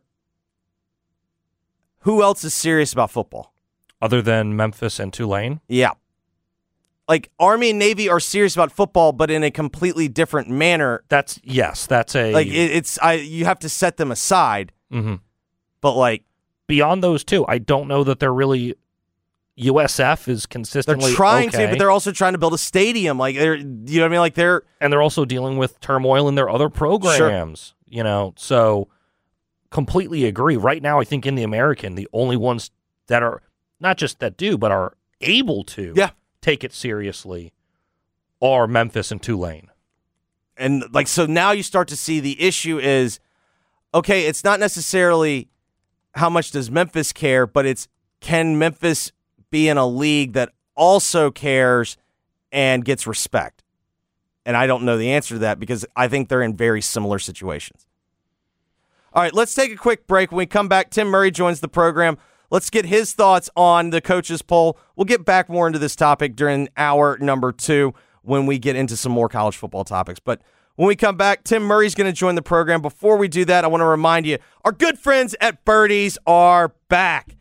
S6: who else is serious about football?
S7: Other than Memphis and Tulane?
S6: Yeah. Like, Army and Navy are serious about football, but in a completely different manner.
S7: That's, yes, that's a...
S6: Like, it, it's, I, you have to set them aside.
S7: Mm-hmm.
S6: But, like...
S7: Beyond those two, I don't know that they're really... U S F is consistently
S6: They're trying
S7: okay.
S6: to, but they're also trying to build a stadium. Like, they're, you know what I mean? Like, they're...
S7: And they're also dealing with turmoil in their other programs, sure. You know, so completely agree. Right now, I think in the American, the only ones that are, not just that do, but are able to
S6: yeah.
S7: take it seriously are Memphis and Tulane.
S6: And, like, so now you start to see the issue is, okay, it's not necessarily how much does Memphis care, but it's can Memphis be in a league that also cares and gets respect? And I don't know the answer to that because I think they're in very similar situations. All right, let's take a quick break. When we come back, Tim Murray joins the program. Let's get his thoughts on the coaches poll. We'll get back more into this topic during hour number two when we get into some more college football topics. But when we come back, Tim Murray's going to join the program. Before we do that, I want to remind you, our good friends at Birdies are back.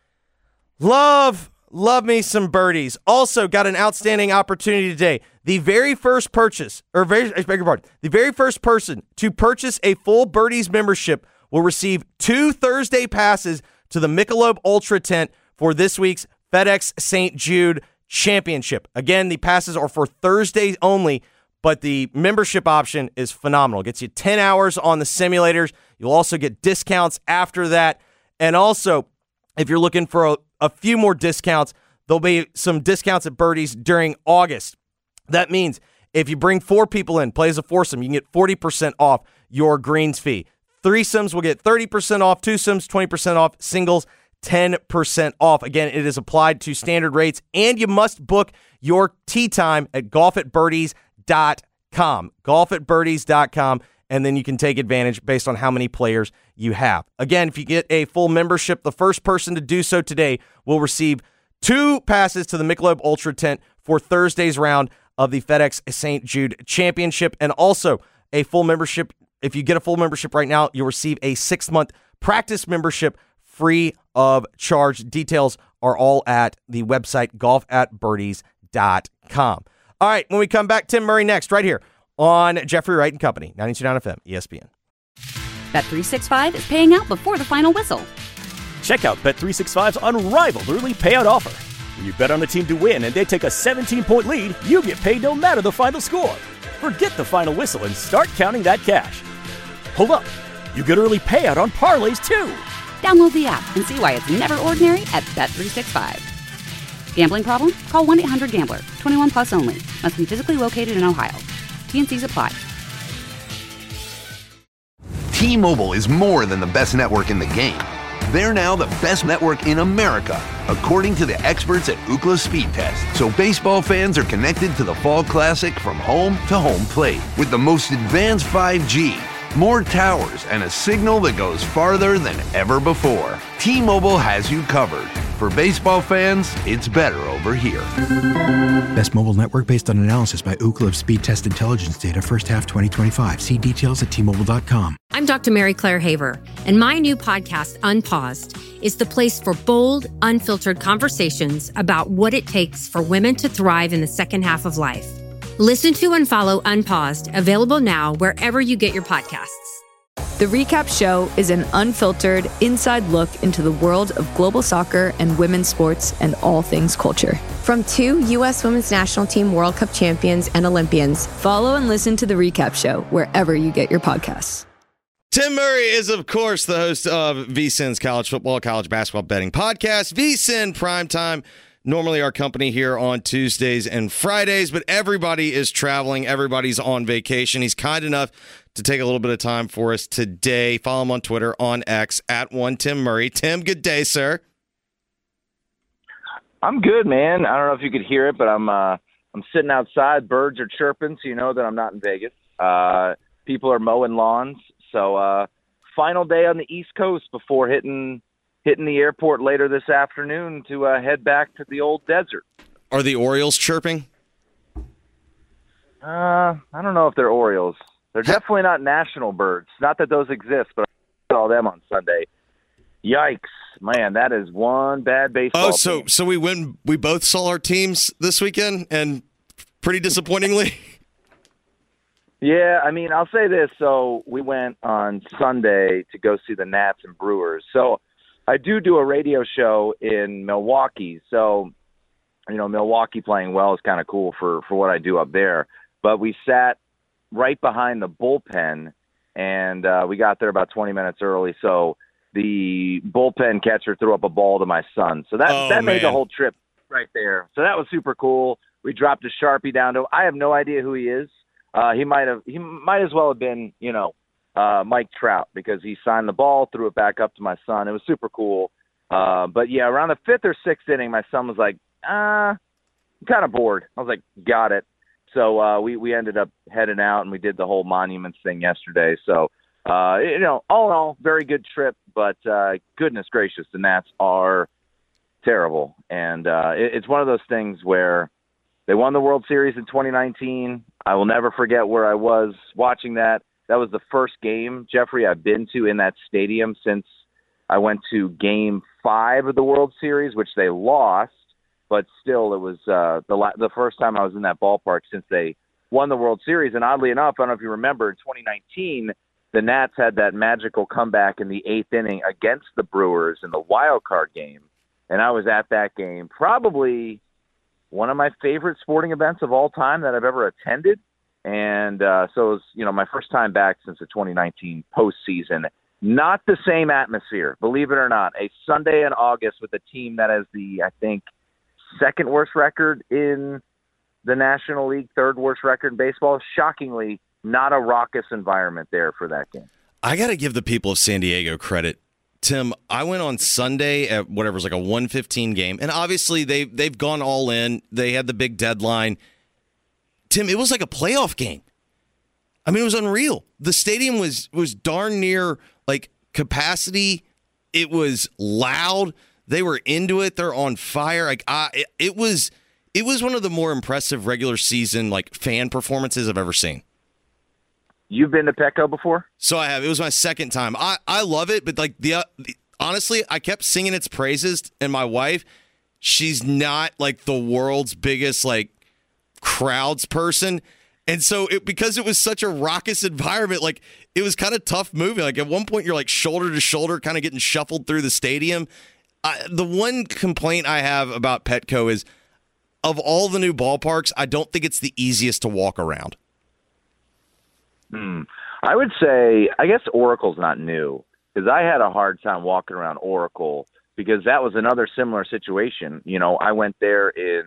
S6: Love, love me some Birdies. Also got an outstanding opportunity today. The very first purchase, or very, I beg your pardon, the very first person to purchase a full Birdies membership will receive two Thursday passes to the Michelob Ultra tent for this week's FedEx Saint Jude Championship. Again, the passes are for Thursdays only, but the membership option is phenomenal. It gets you ten hours on the simulators. You'll also get discounts after that. And also, if you're looking for a, a few more discounts, there'll be some discounts at Birdies during August. That means if you bring four people in, play as a foursome, you can get forty percent off your greens fee. Threesomes will get thirty percent off, twosomes twenty percent off, singles ten percent off. Again, it is applied to standard rates, and you must book your tee time at golf at birdies dot com. golf at birdies dot com, and then you can take advantage based on how many players you have. Again, if you get a full membership, the first person to do so today will receive two passes to the Michelob Ultra tent for Thursday's round of the FedEx Saint Jude Championship, and also a full membership. If you get a full membership right now, you'll receive a six-month practice membership free of charge. Details are all at the website golf at birdies dot com. All right, when we come back, Tim Murray next, right here on Jeffrey Wright and Company, ninety-two point nine F M, E S P N.
S1: Bet three sixty-five is paying out before the final whistle.
S2: Check out Bet three sixty-five's unrivaled early payout offer. When you bet on a team to win and they take a seventeen-point lead, you get paid no matter the final score. Forget the final whistle and start counting that cash. Hold up, you get early payout on parlays too.
S1: Download the app and see why it's never ordinary at Bet three sixty-five. Gambling problem? Call one eight hundred gambler. twenty-one plus only. Must be physically located in Ohio. T N Cs apply.
S3: T-Mobile is more than the best network in the game. They're now the best network in America, according to the experts at Ookla Speed Test. So baseball fans are connected to the Fall Classic from home to home plate with the most advanced five G, more towers, and a signal that goes farther than ever before. T-Mobile has you covered. For baseball fans, it's better over here.
S4: Best mobile network based on analysis by Ookla of Speed Test Intelligence data first half twenty twenty-five. See details at T Mobile dot com.
S5: I'm Doctor Mary Claire Haver, and my new podcast, Unpaused, is the place for bold, unfiltered conversations about what it takes for women to thrive in the second half of life. Listen to and follow Unpaused, available now wherever you get your podcasts.
S8: The Recap Show is an unfiltered, inside look into the world of global soccer and women's sports and all things culture.
S9: From two U S Women's National Team World Cup champions and Olympians.
S8: Follow and listen to The Recap Show wherever you get your podcasts.
S6: Tim Murray is, of course, the host of VSiN's College Football, College Basketball Betting Podcast. VSiN Primetime, normally our company here on Tuesdays and Fridays, but everybody is traveling. Everybody's on vacation. He's kind enough to take a little bit of time for us today. Follow him on Twitter, on X, at one Tim Murray. Tim, good day, sir.
S10: I'm good, man. I don't know if you could hear it, but I'm uh, I'm sitting outside. Birds are chirping, so you know that I'm not in Vegas. Uh, people are mowing lawns. So uh, final day on the East Coast before hitting hitting the airport later this afternoon to uh, head back to the old desert.
S6: Are the Orioles chirping?
S10: Uh, I don't know if they're Orioles. They're definitely not national birds. Not that those exist, but I saw them on Sunday. Yikes, man! That is one bad baseball.
S6: Oh, so
S10: team.
S6: so we went. We both saw our teams this weekend, and pretty disappointingly.
S10: Yeah, I mean, I'll say this. So we went on Sunday to go see the Nats and Brewers. So I do do a radio show in Milwaukee. So, you know, Milwaukee playing well is kind of cool for, for what I do up there. But we sat right behind the bullpen, and uh, we got there about twenty minutes early. So the bullpen catcher threw up a ball to my son. So that,
S6: oh,
S10: that made
S6: man.
S10: the whole trip right there. So that was super cool. We dropped a Sharpie down to – I have no idea who he is. Uh, he might have. He might as well have been, you know, uh, Mike Trout, because he signed the ball, threw it back up to my son. It was super cool. Uh, but, yeah, around the fifth or sixth inning, my son was like, ah, I'm kind of bored. I was like, got it. So uh, we, we ended up heading out, and we did the whole Monuments thing yesterday. So, uh, you know, all in all, very good trip. But uh, goodness gracious, the Nats are terrible. And uh, it, it's one of those things where they won the World Series in twenty nineteen. I will never forget where I was watching that. That was the first game, Jeffrey, I've been to in that stadium since I went to Game Five of the World Series, which they lost. But still, it was uh, the la- the first time I was in that ballpark since they won the World Series. And oddly enough, I don't know if you remember, in twenty nineteen, the Nats had that magical comeback in the eighth inning against the Brewers in the wild card game. And I was at that game, probably one of my favorite sporting events of all time that I've ever attended. And uh, so it was, you know, my first time back since the twenty nineteen postseason. Not the same atmosphere, believe it or not. A Sunday in August with a team that has the, I think, second worst record in the National League, third worst record in baseball. Shockingly, not a raucous environment there for that game.
S6: I got to give the people of San Diego credit. Tim, I went on Sunday at whatever was like a one fifteen game, and obviously they they've gone all in. They had the big deadline. Tim, it was like a playoff game. I mean, it was unreal. The stadium was was darn near like capacity. It was loud. They were into it. They're on fire. Like I, it, it was it was one of the more impressive regular season like fan performances I've ever seen.
S10: You've been to Petco before?
S6: So I have. It was my second time. I, I love it, but like the, uh, the honestly, I kept singing its praises, and my wife, she's not like the world's biggest like crowds person, and so it because it was such a raucous environment, like it was kind of tough moving. Like at one point, you're like shoulder to shoulder, kind of getting shuffled through the stadium. I, the one complaint I have about Petco is, of all the new ballparks, I don't think it's the easiest to walk around.
S10: Hmm. I would say, I guess Oracle's not new, because I had a hard time walking around Oracle because that was another similar situation. You know, I went there in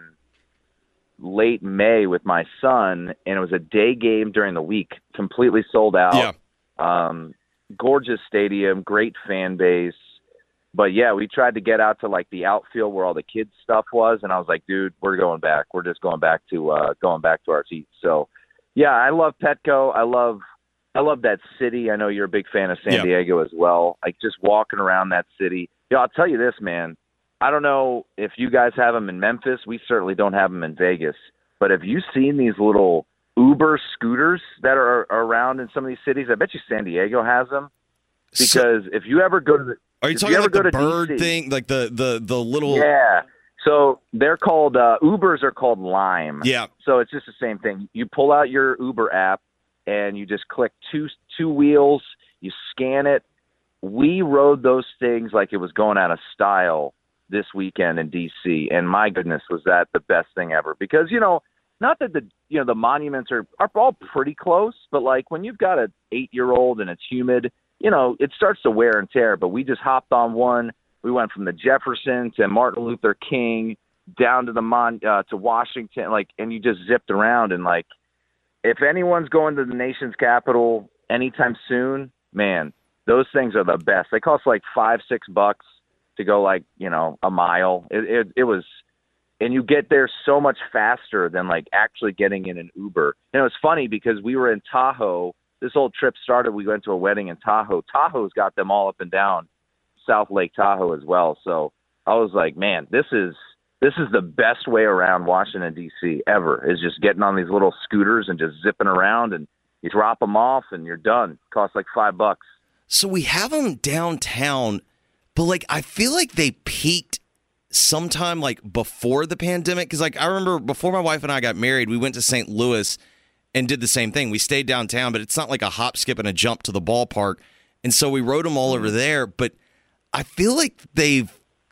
S10: late May with my son, and it was a day game during the week, completely sold out.
S6: Yeah.
S10: Um, gorgeous stadium, great fan base. But, yeah, we tried to get out to, like, the outfield where all the kids' stuff was, and I was like, dude, we're going back. We're just going back to uh, going back to our seats. So, yeah, I love Petco. I love I love that city. I know you're a big fan of San
S6: yeah.
S10: Diego as well. Like, just walking around that city. Yeah, I'll tell you this, man. I don't know if you guys have them in Memphis. We certainly don't have them in Vegas. But have you seen these little Uber scooters that are, are around in some of these cities? I bet you San Diego has them. Because so, if you ever go to the
S6: Are you talking about the bird D C, thing, like the, the, the little...
S10: Yeah. So they're called, uh, Ubers are called Lime.
S6: Yeah.
S10: So it's just the same thing. You pull out your Uber app and you just click two two wheels, you scan it. We rode those things like it was going out of style this weekend in D C, and my goodness, was that the best thing ever. Because, you know, not that the you know the monuments are, are all pretty close, but like when you've got an eight-year-old and it's humid, you know, it starts to wear and tear. But we just hopped on one. We went from the Jefferson to Martin Luther King down to the Mon uh, to Washington, like, and you just zipped around. And like, if anyone's going to the nation's capital anytime soon, man, those things are the best. They cost like five, six bucks to go like, you know, a mile. It, it, it was, and you get there so much faster than like actually getting in an Uber. And it was funny because we were in Tahoe. This whole trip started, we went to a wedding in Tahoe. Tahoe's got them all up and down South Lake Tahoe as well. So I was like, man, this is this is the best way around Washington, D C ever, is just getting on these little scooters and just zipping around, and you drop them off and you're done. It costs like five bucks.
S6: So we have them downtown, but like I feel like they peaked sometime like before the pandemic. Because like I remember before my wife and I got married, we went to Saint Louis and did the same thing. We stayed downtown, but it's not like a hop, skip, and a jump to the ballpark. And so we rode them all over there. But I feel like they've,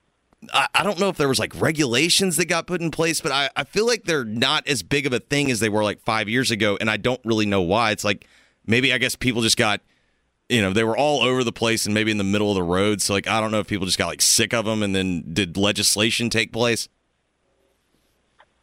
S6: I, I don't know if there was like regulations that got put in place, but I, I feel like they're not as big of a thing as they were like five years ago. And I don't really know why. It's like maybe I guess people just got, you know, they were all over the place and maybe in the middle of the road. So like I don't know if people just got like sick of them, and then did legislation take place?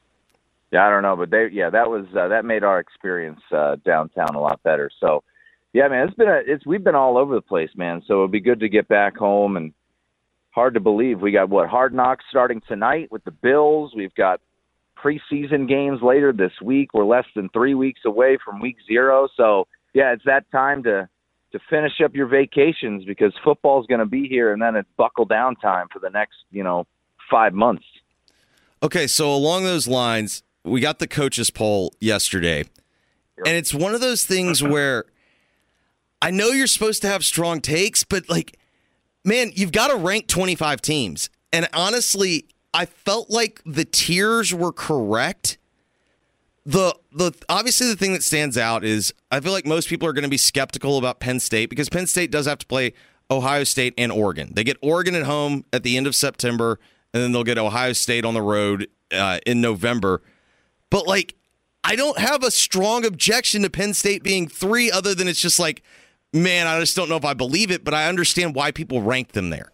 S10: Yeah, I don't know, but they, yeah, that was uh, that made our experience uh, downtown a lot better. So, Yeah, man, it's been a, it's we've been all over the place, man. So it'd be good to get back home, and hard to believe we got what Hard Knocks starting tonight with the Bills. We've got preseason games later this week. We're less than three weeks away from week zero. So yeah, it's that time to to finish up your vacations because football's going to be here, and then it's buckle down time for the next you know five months.
S6: Okay, so along those lines, we got the coaches poll yesterday, and it's one of those things where I know you're supposed to have strong takes, but, like, man, you've got to rank twenty-five teams. And honestly, I felt like the tiers were correct. The the obviously, the thing that stands out is I feel like most people are going to be skeptical about Penn State because Penn State does have to play Ohio State and Oregon. They get Oregon at home at the end of September, and then they'll get Ohio State on the road uh, in November. But, like, I don't have a strong objection to Penn State being three other than it's just like, man, I just don't know if I believe it, but I understand why people rank them there.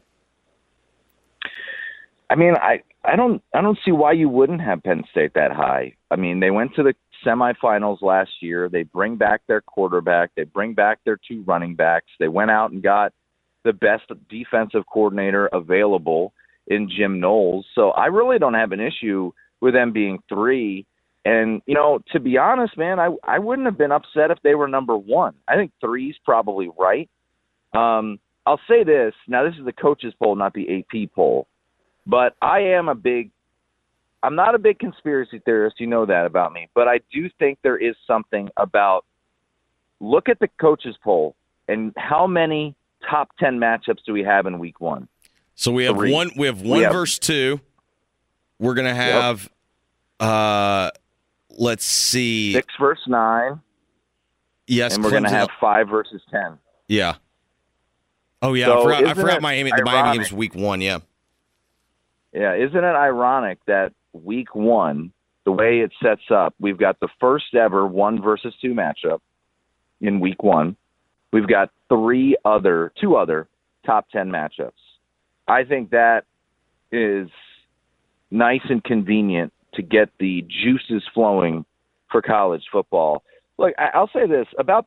S10: I mean, I, I don't I don't see why you wouldn't have Penn State that high. I mean, they went to the semifinals last year. They bring back their quarterback. They bring back their two running backs. They went out and got the best defensive coordinator available in Jim Knowles. So I really don't have an issue with them being three. And, you know, to be honest, man, I, I wouldn't have been upset if they were number one. I think three's probably right. Um, I'll say this. Now, this is the coaches poll, not the A P poll. But I am a big – I'm not a big conspiracy theorist. You know that about me. But I do think there is something about – look at the coaches poll and how many top ten matchups do we have in week one?
S6: So we have
S10: Three.
S6: one We have one
S10: we have,
S6: versus two. We're going to have yep. – uh, let's see.
S10: Six versus nine.
S6: Yes,
S10: and we're going to have five versus ten.
S6: Yeah. Oh yeah,
S10: so
S6: I forgot, I forgot Miami.
S10: Ironic?
S6: The Miami game's week one. Yeah.
S10: Yeah, isn't it ironic that week one, the way it sets up, we've got the first ever one versus two matchup in week one. We've got three other, two other top ten matchups. I think that is nice and convenient to get the juices flowing for college football. Look, I'll say this about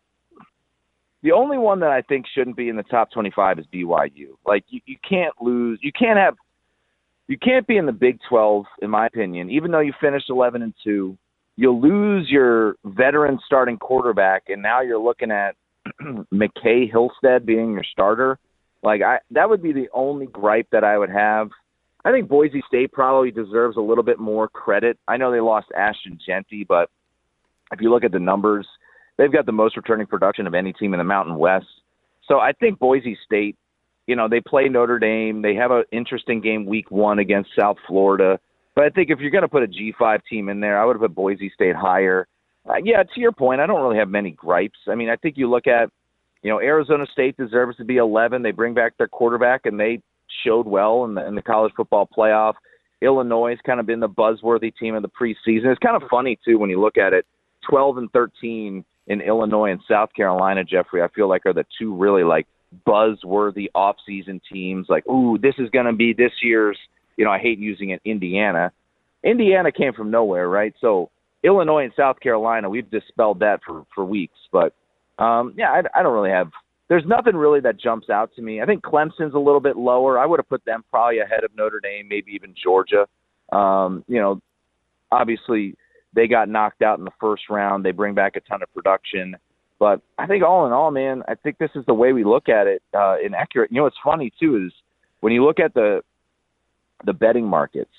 S10: the only one that I think shouldn't be in the top twenty-five is B Y U. Like you, you can't lose, you can't have, you can't be in the Big twelve, in my opinion. Even though you finished eleven and two, you'll lose your veteran starting quarterback, and now you're looking at McKay Hillstead being your starter. Like I, that would be the only gripe that I would have. I think Boise State probably deserves a little bit more credit. I know they lost Ashton Genty, but if you look at the numbers, they've got the most returning production of any team in the Mountain West. So I think Boise State, you know, they play Notre Dame. They have an interesting game week one against South Florida. But I think if you're going to put a G five team in there, I would have put Boise State higher. Uh, yeah, to your point, I don't really have many gripes. I mean, I think you look at, you know, Arizona State deserves to be eleven. They bring back their quarterback, and they showed well in the, in the college football playoff. Illinois has kind of been the buzzworthy team of the preseason. It's kind of funny, too, when you look at it. twelve and thirteen in Illinois and South Carolina, Jeffrey, I feel like are the two really, like, buzzworthy off-season teams. Like, ooh, this is going to be this year's, you know, I hate using it, Indiana. Indiana came from nowhere, right? So Illinois and South Carolina, we've dispelled that for, for weeks. But, um, yeah, I, I don't really have – there's nothing really that jumps out to me. I think Clemson's a little bit lower. I would have put them probably ahead of Notre Dame, maybe even Georgia. Um, you know, obviously – they got knocked out in the first round. They bring back a ton of production. But I think all in all, man, I think this is the way we look at it uh, in accurate. You know, what's funny, too, is when you look at the the betting markets,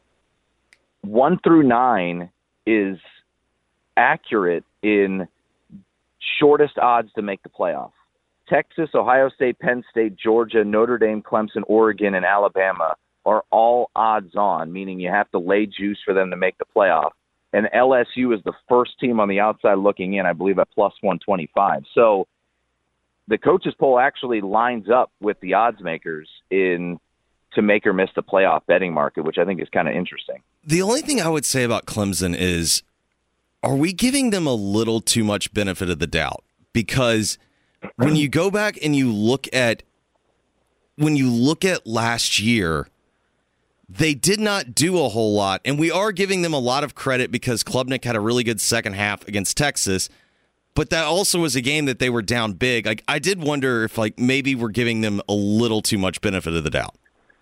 S10: one through nine is accurate in shortest odds to make the playoff. Texas, Ohio State, Penn State, Georgia, Notre Dame, Clemson, Oregon, and Alabama are all odds on, meaning you have to lay juice for them to make the playoff. And L S U is the first team on the outside looking in, I believe, at plus one twenty-five. So the coaches poll actually lines up with the odds makers in to make or miss the playoff betting market, which I think is kind of interesting.
S6: The only thing I would say about Clemson is, are we giving them a little too much benefit of the doubt? Because when you go back and you look at when you look at last year, they did not do a whole lot, and we are giving them a lot of credit because Klubnik had a really good second half against Texas, but that also was a game that they were down big. Like I did wonder if like maybe we're giving them a little too much benefit of the doubt.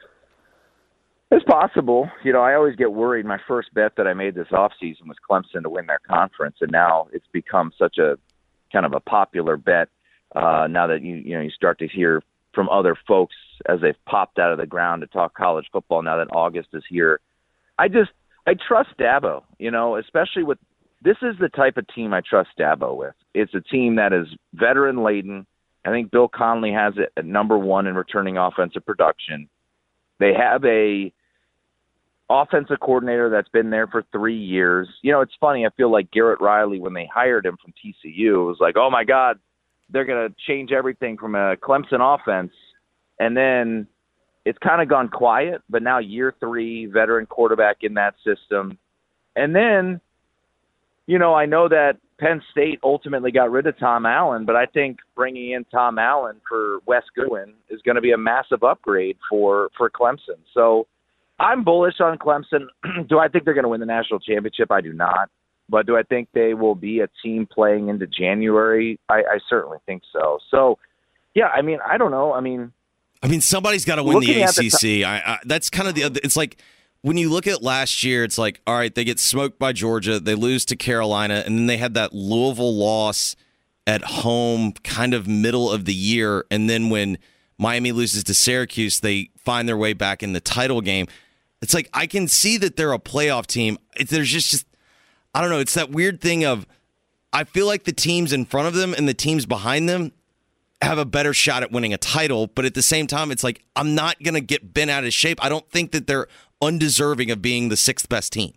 S10: It's possible. You know, I always get worried. My first bet that I made this offseason was Clemson to win their conference, and now it's become such a kind of a popular bet uh, now that you you know you start to hear from other folks as they've popped out of the ground to talk college football now that August is here. I just I trust Dabo, you know, especially with this is the type of team I trust Dabo with. It's a team that is veteran laden. I think Bill Connelly has it at number one in returning offensive production. They have a offensive coordinator that's been there for three years. You know, it's funny. I feel like Garrett Riley, when they hired him from T C U, it was like, oh my God, they're going to change everything from a Clemson offense. And then it's kind of gone quiet, but now year three, veteran quarterback in that system. And then, you know, I know that Penn State ultimately got rid of Tom Allen, but I think bringing in Tom Allen for Wes Goodwin is going to be a massive upgrade for, for Clemson. So I'm bullish on Clemson. Do I think they're going to win the national championship? I do not. But do I think they will be a team playing into January? I, I certainly think so. So, yeah, I mean, I don't know. I mean,
S6: I mean, somebody's got to win the A C C. The t- I, I, that's kind of the other. It's like when you look at last year, it's like, all right, they get smoked by Georgia, they lose to Carolina, and then they had that Louisville loss at home, kind of middle of the year, and then when Miami loses to Syracuse, they find their way back in the title game. It's like I can see that they're a playoff team. It, there's just, just, I don't know. It's that weird thing of I feel like the teams in front of them and the teams behind them have a better shot at winning a title. But at the same time, it's like I'm not going to get bent out of shape. I don't think that they're undeserving of being the sixth best team.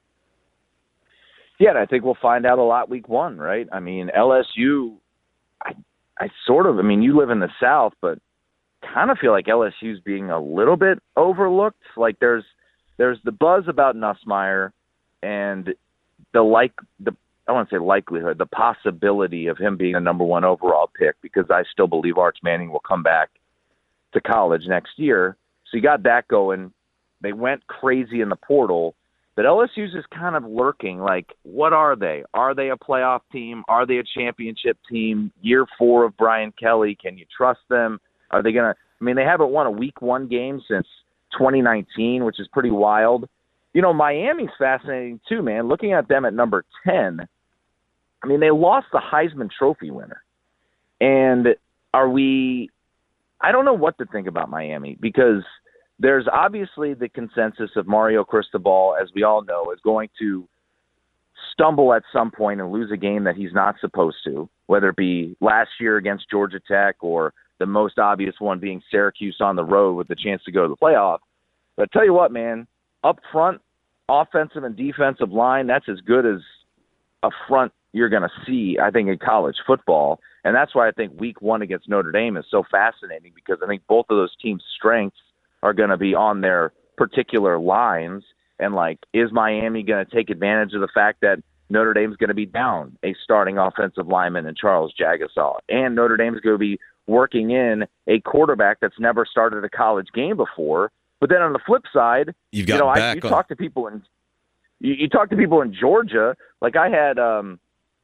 S10: Yeah, and I think we'll find out a lot week one, right? I mean, L S U, I, I sort of, I mean, you live in the South, but kind of feel like L S U's being a little bit overlooked. Like there's there's the buzz about Nussmeier and the like the I want to say likelihood, the possibility of him being a number one overall pick, because I still believe Arch Manning will come back to college next year. So you got that going. They went crazy in the portal, but L S U's is kind of lurking. Like, what are they? Are they a playoff team? Are they a championship team? Year four of Brian Kelly, can you trust them? Are they going to – I mean, they haven't won a week one game since twenty nineteen, which is pretty wild. You know, Miami's fascinating too, man. Looking at them at number ten, I mean, they lost the Heisman Trophy winner. And are we – I don't know what to think about Miami, because there's obviously the consensus of Mario Cristobal, as we all know, is going to stumble at some point and lose a game that he's not supposed to, whether it be last year against Georgia Tech or – the most obvious one being Syracuse on the road with the chance to go to the playoff. But I tell you what, man, up front, offensive and defensive line, that's as good as a front you're going to see, I think, in college football. And that's why I think week one against Notre Dame is so fascinating, because I think both of those teams' strengths are going to be on their particular lines. And, like, is Miami going to take advantage of the fact that Notre Dame's going to be down a starting offensive lineman in Charles Jagasaw, and Notre Dame's going to be working in a quarterback that's never started a college game before? But then on the flip side,
S6: You've got
S10: you know, I,
S6: back
S10: you
S6: on.
S10: talk to people in you, you talk to people in Georgia. Like I had, um,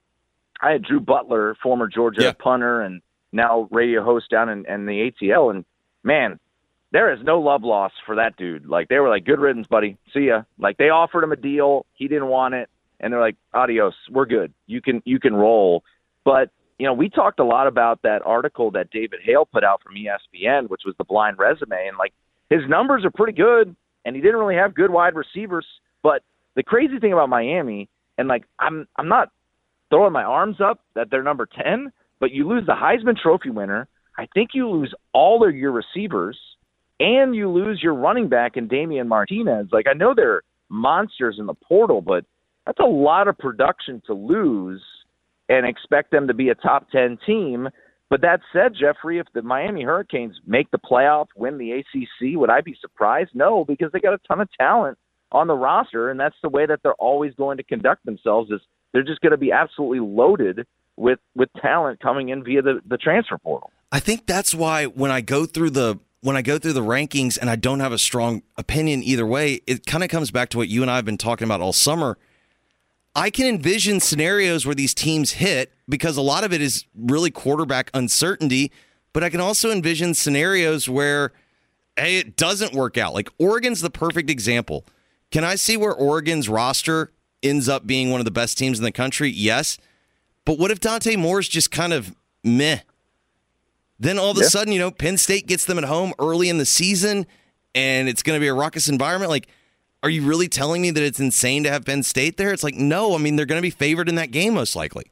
S10: I had Drew Butler, former Georgia
S6: Yeah.
S10: punter and now radio host down in, in the A T L, and man, there is no love lost for that dude. Like they were like, "Good riddance, buddy. See ya." Like they offered him a deal, he didn't want it, and they're like, "Adios, we're good. You can you can roll." But you know, we talked a lot about that article that David Hale put out from E S P N, which was the blind resume. And, like, his numbers are pretty good, and he didn't really have good wide receivers. But the crazy thing about Miami, and, like, I'm I'm not throwing my arms up that they're number ten, but you lose the Heisman Trophy winner. I think you lose all of your receivers, and you lose your running back in Damian Martinez. Like, I know they're monsters in the portal, but that's a lot of production to lose and expect them to be a top ten team. But that said, Jeffrey, if the Miami Hurricanes make the playoff, win the A C C, would I be surprised? No, because they got a ton of talent on the roster, and that's the way that they're always going to conduct themselves, is they're just going to be absolutely loaded with, with talent coming in via the, the transfer portal.
S6: I think that's why when I go through the when I go through the rankings and I don't have a strong opinion either way, it kind of comes back to what you and I have been talking about all summer. I can envision scenarios where these teams hit because a lot of it is really quarterback uncertainty, but I can also envision scenarios where, hey, it doesn't work out. Like Oregon's the perfect example. Can I see where Oregon's roster ends up being one of the best teams in the country? Yes. But what if Dante Moore's just kind of meh? Then all of a yeah. sudden, you know, Penn State gets them at home early in the season, and it's going to be a raucous environment. Like, are you really telling me that it's insane to have Penn State there? It's like, no. I mean, they're going to be favored in that game most likely.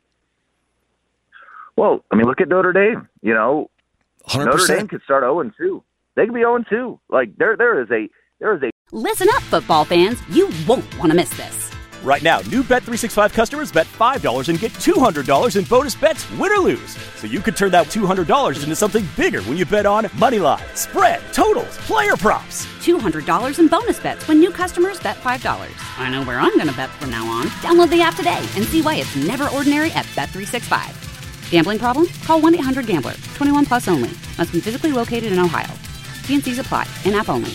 S10: Well, I mean, look at Notre Dame. You know,
S6: one hundred percent.
S10: Notre Dame could start oh and two. They could be oh and two. Like, there, there is a, there is a.
S1: Listen up, football fans. You won't want to miss this.
S2: Right now, new Bet three sixty-five customers bet five dollars and get two hundred dollars in bonus bets, win or lose. So you could turn that two hundred dollars into something bigger when you bet on money line, spread, totals, player props.
S1: two hundred dollars in bonus bets when new customers bet five dollars. I know where I'm going to bet from now on. Download the app today and see why it's never ordinary at Bet three sixty-five. Gambling problem? Call one eight hundred gambler. twenty-one plus only. Must be physically located in Ohio. T and C's apply. In-app only.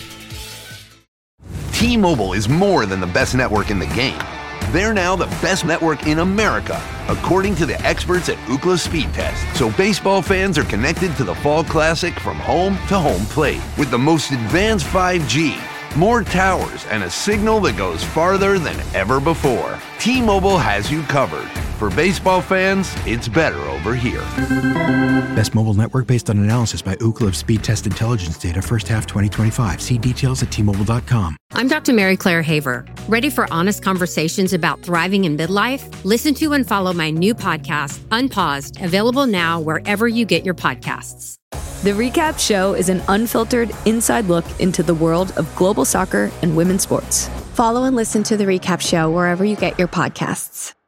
S3: T-Mobile is more than the best network in the game. They're now the best network in America, according to the experts at Ookla Speed Test. So baseball fans are connected to the Fall Classic from home to home plate with the most advanced five G, more towers, and a signal that goes farther than ever before. T-Mobile has you covered. For baseball fans, it's better over here.
S4: Best mobile network based on analysis by Ookla of Speed Test Intelligence data first half twenty twenty-five. See details at T Mobile dot com.
S5: I'm Doctor Mary Claire Haver. Ready for honest conversations about thriving in midlife? Listen to and follow my new podcast, Unpaused, available now wherever you get your podcasts.
S8: The Recap Show is an unfiltered, inside look into the world of global soccer and women's sports.
S9: Follow and listen to The Recap Show wherever you get your podcasts.